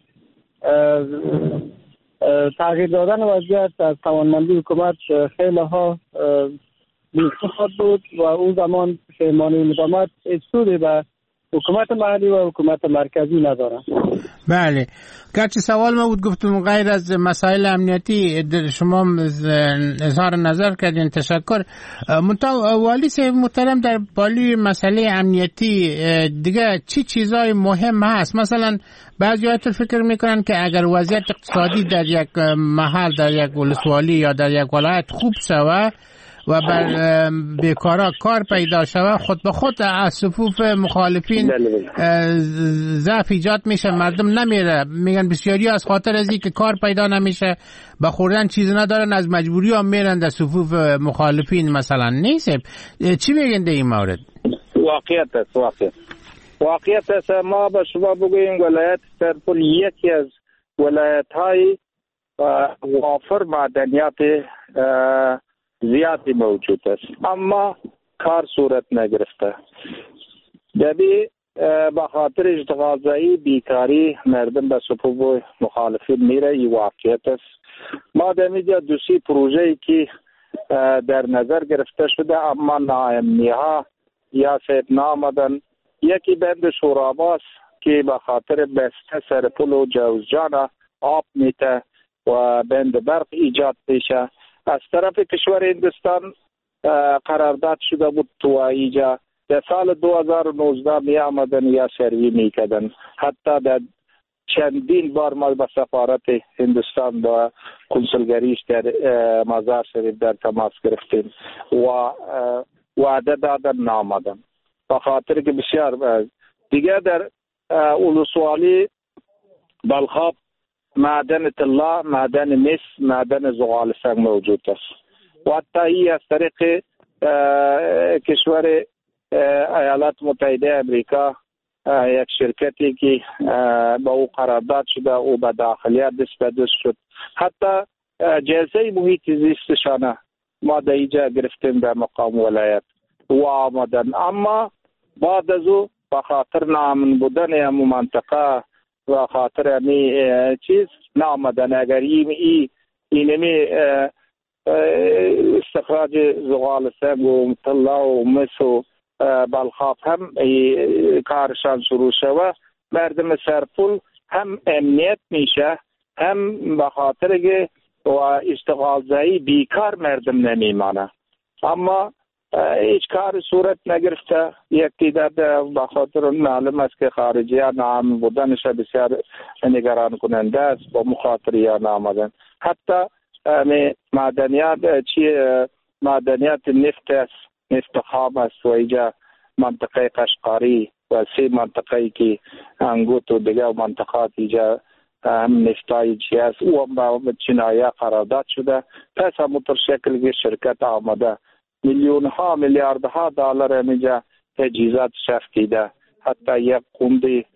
تغییر دادن وضعیت از توانمندی حکومت خیلی ها بیشتر خواهد بود و اون زمان پیمانه مدامت سودی به حکومت محلی و حکومت مرکزی نداره. بله، گرچه سوال ما بود گفتم غیر از مسائل امنیتی شما اظهار نظر کردین، تشکر. والی صاحب محترم، در بالی مسئله امنیتی دیگه چی چیزای مهم هست؟ مثلا بعضی‌ها فکر میکنن که اگر وضعیت اقتصادی در یک محل، در یک ولسوالی یا در یک ولایت خوب شود و بر بیکارا کار پیدا شود، خود به خود از صفوف مخالفین ضعف ایجاد میشه، مردم نمیره. میگن بسیاری از خاطر از این که کار پیدا نمیشه، به خوردن چیز ندارن، از مجبوری ها میرن در صفوف مخالفین مثلا. نیست چی میگن در این مورد؟ واقعیت است. ما به شما بگوییم ولایت سرپل یکی از ولایت های وافر معدنیات زیادی موجود است، اما کار صورت نگرفته. دبی به خاطر اشتغالزایی بیکاری مردم به صفوف مخالفین میره. این واقعیت است. ما دمیجا دوسی پروژه‌ای که در نظر گرفته شده اما ناامنی ها یا سید نامدن، یکی بند شوراباس که به خاطر بسته سرپل و جوزجان آب میته و بند برق ایجاد میشه. از طرف کشور هندوستان قرارداد شده بود تو اینجا در سال 2019 می آمدن یا سروی می کردن. حتی در چندین بار ما به سفارت هندوستان با کنسولگریش در مزار شریف در تماس گرفتیم و وعده دادن نامدن. به خاطر که بسیار دیگه در ولسوالی بلخاب معدن طلا، معدن مس، معدن زغال سنگ موجود است و حتی از طریق کشور ایالات متحده امریکا یک شرکتی که با او قرارداد شده او به داخلیت دست شد. حتی جلسه محیط زیستشانه ما در اینجا گرفتیم در مقام ولایت و آمدن، اما بعد از او به خاطر نامن بودن همون منطقه و خاطر همی چیز نامدن. اگر اینمی استخراج زغال سنگ و طلا و مس و بلخاب هم کارشان شروع شود، مردم سرپل هم امنیت میشه، هم به خاطر که و اشتغالزایی بیکار مردم نمیمانه. اما هیچ کار صورت نگرفته. یکی در به خاطر معلوم است که خارجی ها نام بودنش بسیار نگران کننده است با مخاطری ها نامدن. حتی معدنیات نفت است، نفت خام است و اینجا منطقه قشقاری و سه منطقه که انگوت و دیگه منطقات اینجا هم نفتای چی است او هم با چینایا قرارداد شده. پس همونطور شکل که شرکت آمده میلیون ها میلیاردها دلار اینجا تجهیزات شفت کیده. حتی یک قومدی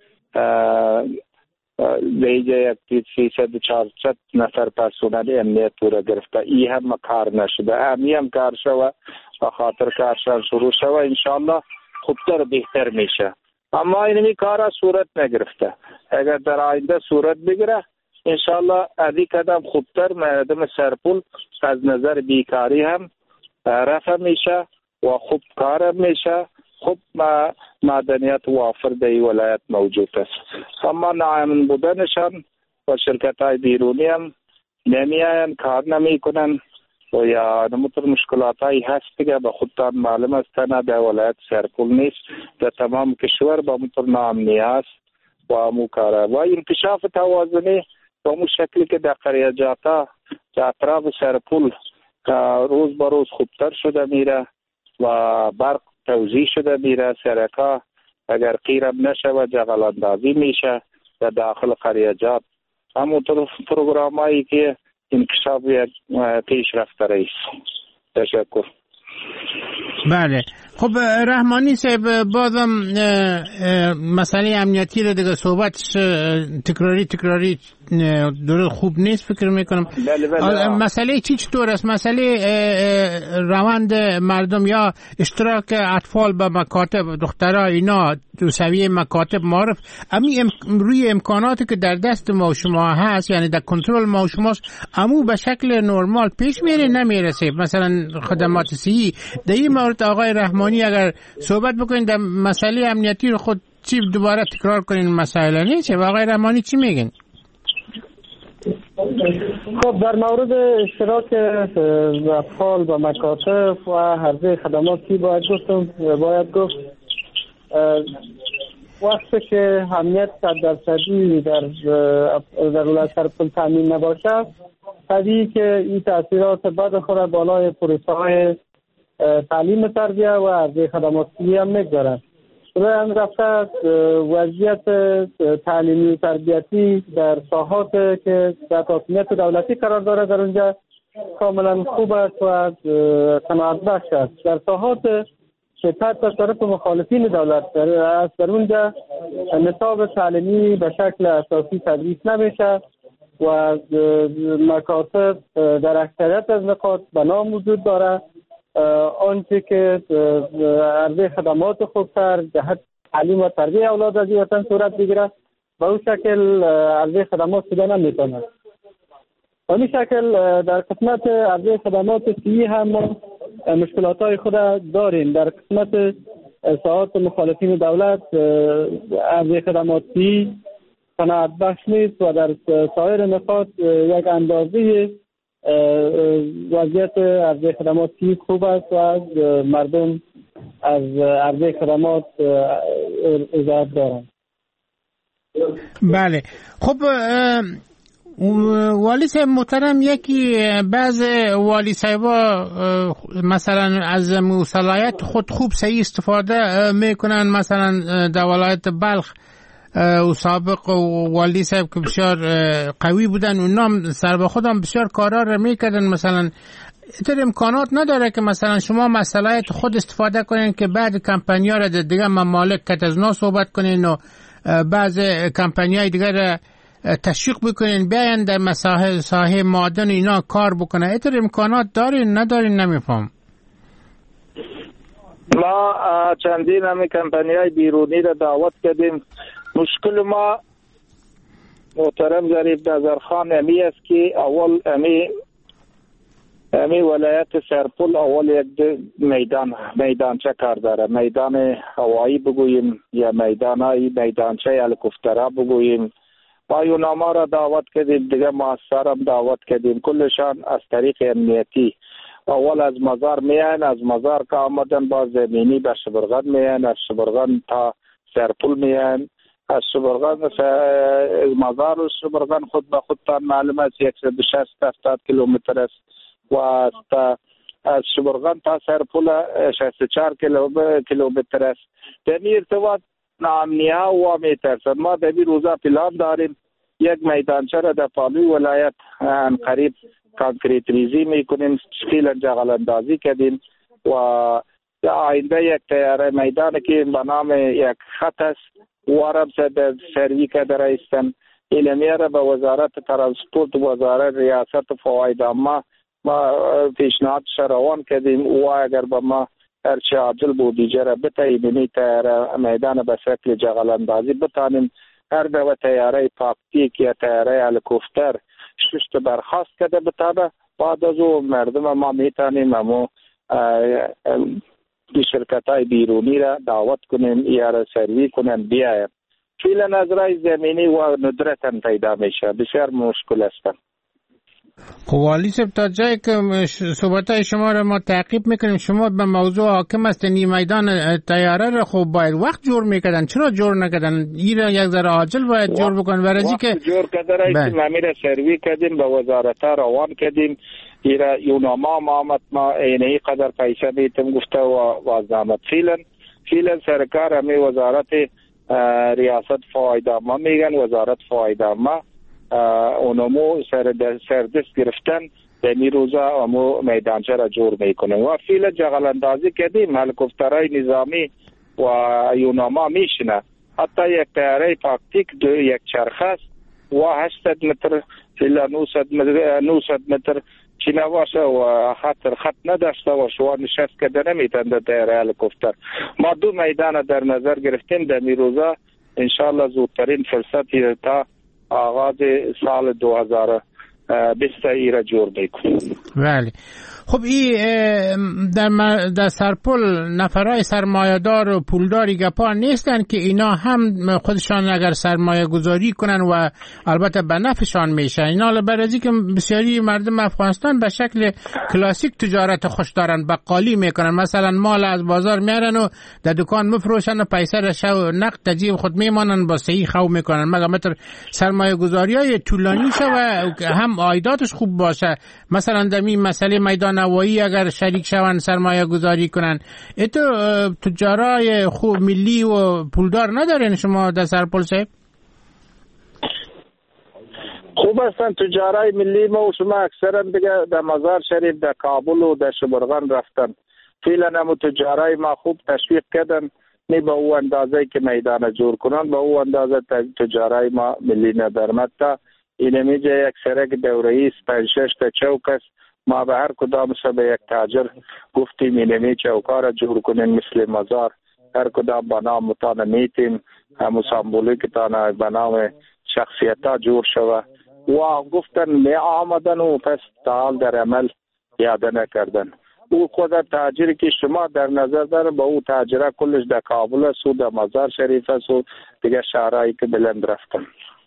دیگه یک 300-400 نفر پرسنل امنیت رو گرفته. این هم کار نشده. امی هم کار شده و خاطر کارشان شروع شده انشالله خوبتر بهتر میشه. اما اینمی کار صورت نگرفته. اگر در آینده صورت بگیره انشالله ادی قدم خوبتر مردم سرپل از نظر بیکاری هم رفع میشه و خوب کار میشه. خوب معدنیات وافر در این ولایت موجود است. اما ناامن بودنشان و شرکت های بیرونی هم نمی آین، کار نمی کنن و یا نموتر مشکلات هایی هست که به خودتان معلوم است نه در ولایت سرپل نیست، در تمام کشور با مطور ناامنی است و امو کاره و انکشاف توازنی به امو شکلی که در قریجات ها در اطراف سرپل روز به روز خوبتر شده میره و برق توزیع شده میره. سرکا اگر قیرم نشه و جغل اندازی میشه در داخل قریجات. همونطور پروگرام هایی که انکشاف پیش رفته رئیس. تشکر. بله. خب رحمانی صاحب بازم مسئله امنیتی رو دیگه صحبتش تکراری درست خوب نیست فکر میکنم. بله. مسئله چطور است؟ مسئله روند مردم یا اشتراک اطفال به مکاتب دخترها اینا تو سویه مکاتب معرف روی امکاناتی که در دست ما و شما هست یعنی در کنترل ما و شماست امو به شکل نرمال پیش میره نمیرسه. مثلا خدمات صحی در این مورد آقای رحمانی اگر صحبت بکنین در مسئله امنیتی رو خود چی دوباره تکرار کنین مسئله نیست و آقای رحمانی چی میگن؟ خب در مورد اشتراک اطفال و مکاتب و حرفه خدماتی باید گفت وقتی که امنیت 100% در ولایت سرپل تامین نباشه طبیعی که این تاثیرات بد خود بالای پروسه های تعلیم تربیه و عرضه خدماتی هم میگذارد. برای هم رفته وضعیت تعلیمی و تربیتی در ساحات که در حاکمیت دولتی قرار داره در اونجا کاملا خوب است و قناعت بخش است. در ساحات که تحت طرف مخالفین دولت است در اونجا نصاب تعلیمی به شکل اساسی تدریس نمیشه و مکاتب در اکثریت از نقاط بنا وجود داره. آنچه که عرضه خدمات خوبتر جهت تعلیم و تربیه اولاد از این وطن صورت بگیره به اون شکل عرضه خدمات شده نمیتونه. همین شکل در قسمت عرضه خدمات صحی هم مشکلات های خود داریم. در قسمت ساعات مخالفین دولت عرضه خدمات صحی قناعت بخش نیست و در سایر نقاط یک اندازه وضعیت عرضه خدمات خوب است و از مردم از عرضه خدمات رضایت دارند. بله. خب والی صاحب محترم یکی بعض والی صاحبا مثلا از صلاحیت خود خوب صحیح استفاده میکنن. مثلا در ولایت بلخ و سابق والی صاحب که بسیار قوی بودن اونا هم سر به خودم بسیار کارا رو میکردن. مثلا اینطور امکانات نداره که مثلا شما مسئله خود استفاده کنین که بعد کمپانیا را دیگه ممالک که از نا صحبت کنین و بعض کمپانیای دیگر تشویق بکنین بیاین در ساحه معدن اینا کار بکنه. اینطور امکانات دارین ندارین نمیفهم. ما چندین همی کمپانیای بیرونی را دعوت کردیم. مشکل ما محترم ظریف نظرخان امی است که اول امی ولایت سرپل اول یک میدانچه کار داره. میدان هوایی بگوییم یا میدانچه هلیکوپترها بگوییم. ما یوناما را دعوت کردیم دیگه مؤثر هم دعوت کردیم. کلشان از طریق امنیتی اول از مزار میان، از مزار که آمدن با زمینی به شبرغان میان، از شبرغان تا سرپل میان، از شبرغان مزار و شبرغان خود به خود تا معلوم است 160-170 کیلومتر است و از شبرغان تا سرپل 64 کیلومتر است. در این ارتباط نامنیه و میترسد. ما در این روزا پلان داریم یک میدانچه را در پالوی ولایت قریب کانکریت ریزی میکنیم، فعلا جغل اندازی کردیم و در آینده یک تیاره میدان که به نام یک خط است وارم سروی کرده رایستن. علمیه را به وزارت ترانسپورت و وزارت ریاست فواید عامه ما پیشنهاد روان کردیم و اگر به ما هرچه عاجل بودجه را بتاییم تیاره میدان به شکل جغل اندازی بتانیم. هر دو تیاره تاکتیک یا تیاره هلیکوپتر ششت برخواست کرده بتانه بعد از او مردم ما میتانیم امو شرکت های بیرونی را دعوت کنیم یا را سروی کنیم بیایم. فعلا از رای زمینی و ندرتن پیدا میشه، بسیار مشکل است. خب والی صاحب تا جایی که صحبتای شما را ما تعقیب میکنیم شما به موضوع حاکم هستین این میدان تیاره را خب باید وقت جور میکردن، چرا جور نکردن؟ این را یک ذره عاجل باید جور بکن برای که جور کرده رایستیم امیر سروی کردیم به وزارت روان کردیم. ایرا یوناما محمد ما اینهی قدر پیسه بیتم گفته و زحمت فعلا سرکار همی وزارت ریاست فواید عامه میگن وزارت فواید عامه اونمو سردست گرفتن در این روزا امو میدانچه را جور میکنیم و فیل جغل اندازی کردیم هلیکوپترهای نظامی و یوناما میشنه. حتی یک طیاره تاکتیک یک چرخ است و 800 متر الا 900 متر چینه باشه و خط نداشته و شما نشست کده نمیتند در طیاره هلیکوپتر. ما 2 میدان در نظر گرفتیم در این روزا انشاءالله زودترین فرصتی تا آغاز سال 2020 ای را جور بکنیم. بله. خب این در سرپل نفرای سرمایه‌دار و پولداری گپا نیستن که اینا هم خودشان اگر سرمایه گذاری کنن و البته به نفعشان میشه. اینا برای که بسیاری مردم افغانستان به شکل کلاسیک تجارت خوش دارن، بقالی میکنن، مثلا مال از بازار میارن و در دکان مفروشن و پیسه رشو نقد تجیب خود میمانن با صحیح خو میکنن. مگر متر سرمایه گذاری های طولانی شه و هم عایداتش خوب باشه. مثلا در این مسئله میدان نوایی اگر شریک شون سرمایه گذاری کنن، ایتو تجارای خوب ملی و پولدار ندارین شما در سرپل صاحب؟ خوب هستن تجارای ملی ما و شما اکثرا دیگه در مزار شریف در کابل و در شبرغان رفتن. فعلا هم تجارای ما خوب تشویق کردن، نه به او اندازه که میدان جور کنن، به او اندازه تجارای ما ملی ندارن. تا اینمی جای یک سرک دوره‌ای 5-6 تا چوک است. ما به هر کدام سبه یک تاجر گفتیم اینمی چوکا را جور کنین مثل مزار، هر کدام به نام تان میتیم همو سمبولیک تان به نام شخصیتا جور شوه و گفتن می آمدن و پس تال در عمل یاد نکردن. او خود تاجری که شما در نظر داره با او تاجره کلش در کابل است و در مزار شریف است و دیگه شهرهایی که بلند رفتن.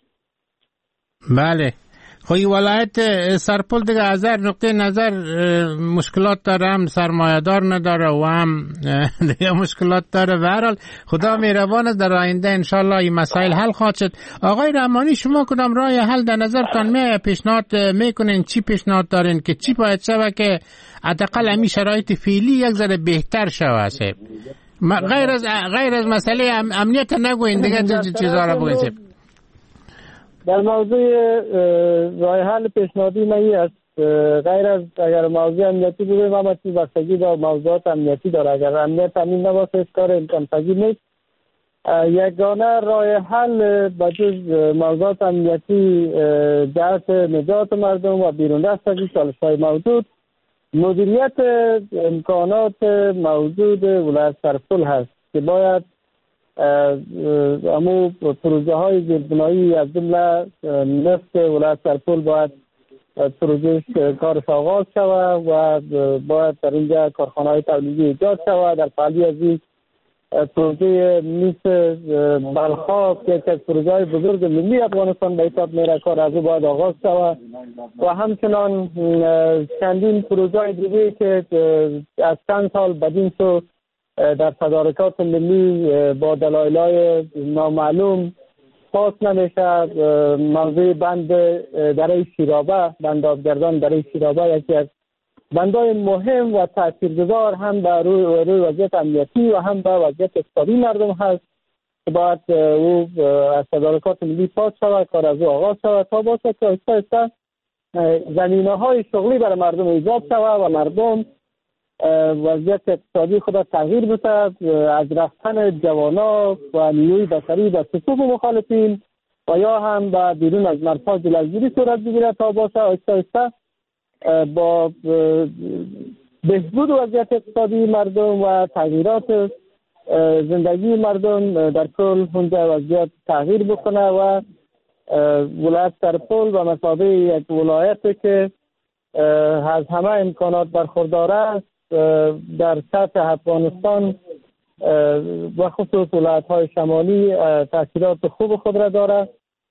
بله. خوی ولایت سرپل دیگه از هر نقطه نظر مشکلات داره، هم سرمایه‌دار نداره و هم دیگه مشکلات داره. به هر حال خدا مهربان است، در آینده انشالله این مسائل حل خواهد شد. آقای رحمانی شما کدام راه حل در نظرتان میاد پیشنهاد میکنین؟ چی پیشنهاد دارین که چی باید شوه که حداقل همین شرایط فعلی یک ذره بهتر شوه؟ غیر از مسئله امنیت نگوین، دیگه چیزا را بگین. در موضوع راه حل پیشنهادی نهی است، غیر از اگر موضوع امنیتی بوده ما چیز بستگی با موضوعات امنیتی داره. اگر امنیت امین نباشه کار امکان پذیر نیست. یگانه راه حل بجز موضوعات امنیتی جهت نجات مردم و بیرون رفت از این چالش‌های موجود، مدیریت امکانات موجود ولایت سرپل هست که باید امو پروژه های زیربنایی از جمله نفت ولایت سرپل باید پروژه کارش آغاز شود و باید در اینجا کارخانه های تولیدی ایجاد شود. در پالی از این پروژه نیست بلخاب که از پروژه های بزرگ ملی افغانستان به حساب میره، کار از او باید آغاز شود و همچنان چندین پروژه های دیگه که از چند سال بدین سو در تدارکات ملی با دلایل نامعلوم پاس نمیشه. موضوع بند دره شیرابه، بند آبگردان دره شیرابه یکی از بندهای مهم و تاثیرگذار هم به روی وضعیت امنیتی و هم به وضعیت اقتصادی مردم هست که باید او از تدارکات ملی پاس شود، کار از او آغاز شود تا باشه که آهسته زمینه های شغلی برای مردم ایجاد شود و مردم وضعیت اقتصادی خود تغییر بده، از رفتن جوانا و نیروی بشری به صفوف مخالفین و یا هم به بیرون از مرزها جلوگیری صورت بگیره تا باشه آهسته با بهبود وضعیت اقتصادی مردم و تغییرات زندگی مردم در کل اونجا وضعیت تغییر بکنه و ولایت سرپل به مثابه یک ولایتی که از همه امکانات برخوردار است در سطح افغانستان و خصوص ولایت‌های شمالی تأثیرات خوب خود را دارد.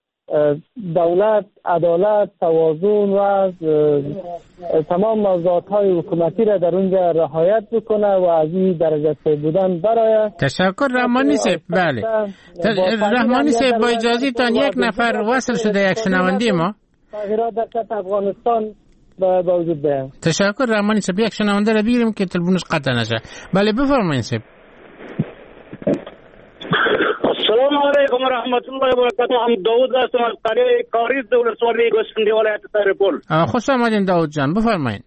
دولت، عدالت، توازن و تمام موضوعات‌های حکومتی را در اونجا رعایت بکنه و از این درجه بودن برای تشکر رحمانی صاحب. بله رحمانی صاحب با اجازه تان یک نفر وصل شده یک شنونده ما تغییرات در سطح افغانستان با وجود بیان. تشکر رحمانی صاحب. یک شنونده را بگیریم که تلفنش قطع نشه. بله بفرمایید صاحب. سلام علیکم و رحمت الله و برکاته. هم داوود هستم از قریه کاریز ولسوالی گوسفندی ولایت سرپل. خوش آمدین داوود جان، بفرمایید.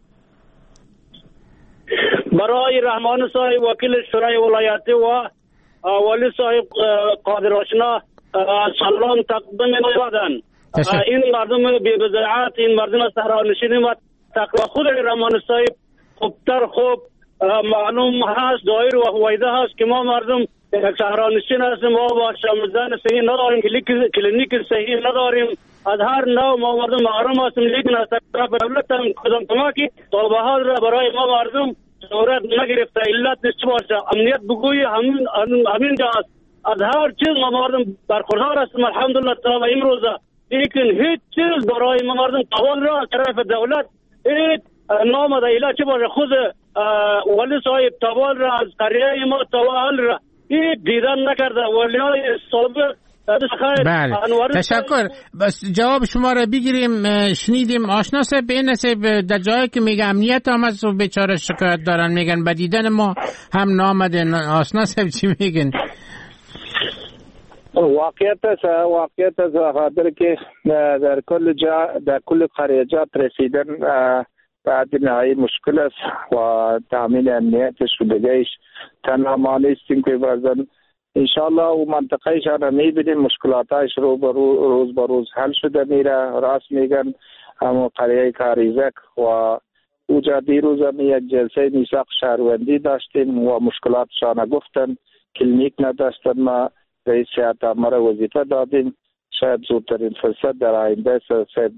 برای رحمان صاحب وکیل شورای ولایتی و والی صاحب قادر آشنا سلام تقدیم می‌کنم. این مردم بی بضاعت، این مردم صحرانشین و تقوا خود رحمان صاحب خوبتر خوب معلوم هست، دایر و هویده هست که ما مردم صحرانشین هستیم، ما با شامزدان صحیح نداریم، کلینیک صحیح نداریم، از هر نوع ما مردم محروم هستیم. لیکن از طرف دولت هم کمکی طالبه ها را برای ما مردم صورت نگرفته. علت نشته باشه، امنیت بگوی همین جا است. از هر چیز ما مردم برخوردار هستیم الحمدلله تعالی امروزه. لیکن هیچ چیز برای ما مردم تاوان را از طرف دولت هیچ نامده. علت چه باشه، خود ولی صاحب تاوان را از قریه ما تاوان را هیچ دیدن نکرده. ولیای سابق بله تشکر. بس جواب شما را بگیریم. شنیدیم آشنا صاحب به این نسبت در جایی که میگه امنیت هم از بیچاره شکایت دارن، میگن به دیدن ما هم نامدن. آشنا صاحب چی میگن؟ واقعیت است خاطر که در کل قریه جات رسیدن بعد نهایی مشکل است و تامین امنیتش و دیگهش تنها ما نیستیم که بعضن انشالله و منطقهشان را میبینیم مشکلاتش روز به روز حل شده میره. راست میگن اما قریه کاریزک و اوجا دیروز هم یک جلسه میثاق شهروندی داشتیم و مشکلاتشان گفتن، کلینیک نداشتن. ما رئیس هیئت عامه وظیفه دادیم، شاید زودترین فرصت در آینده سال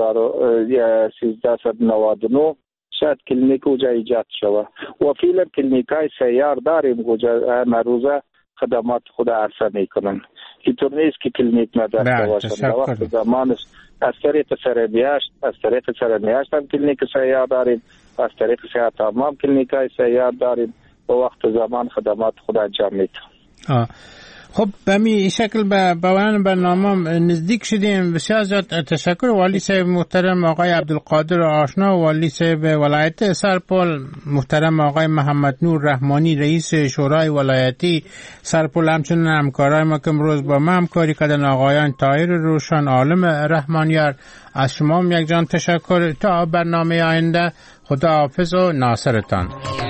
1399 شاید کلینیک اوجا ایجاد شود و فعلا کلینیکای سیار داریم اوجا روزه خدمات خود عرضه میکنن. اینطور نیست که کلینیک نداشته باشن. وقت زمانش از طریق سرمیاشت هم کلینیک سیار داریم، از طریق صحت عامه هم کلینیکای سیار داریم و وقت زمان خدمات خود انجام میدن. خب به می شکل به برنامه نزدیک شدیم. بسیار زیاد تشکر والی صاحب محترم آقای عبدالقادر آشنا، والی صاحب ولایت سرپل محترم آقای محمد نور رحمانی رئیس شورای ولایتی سرپل، همچنین همکارای ما که امروز با ما همکاری کردن آقایان طاهر روشن، عالم رحمانیار. از شما یک جان تشکر. تا برنامه آینده خدا حافظ و ناصرتان.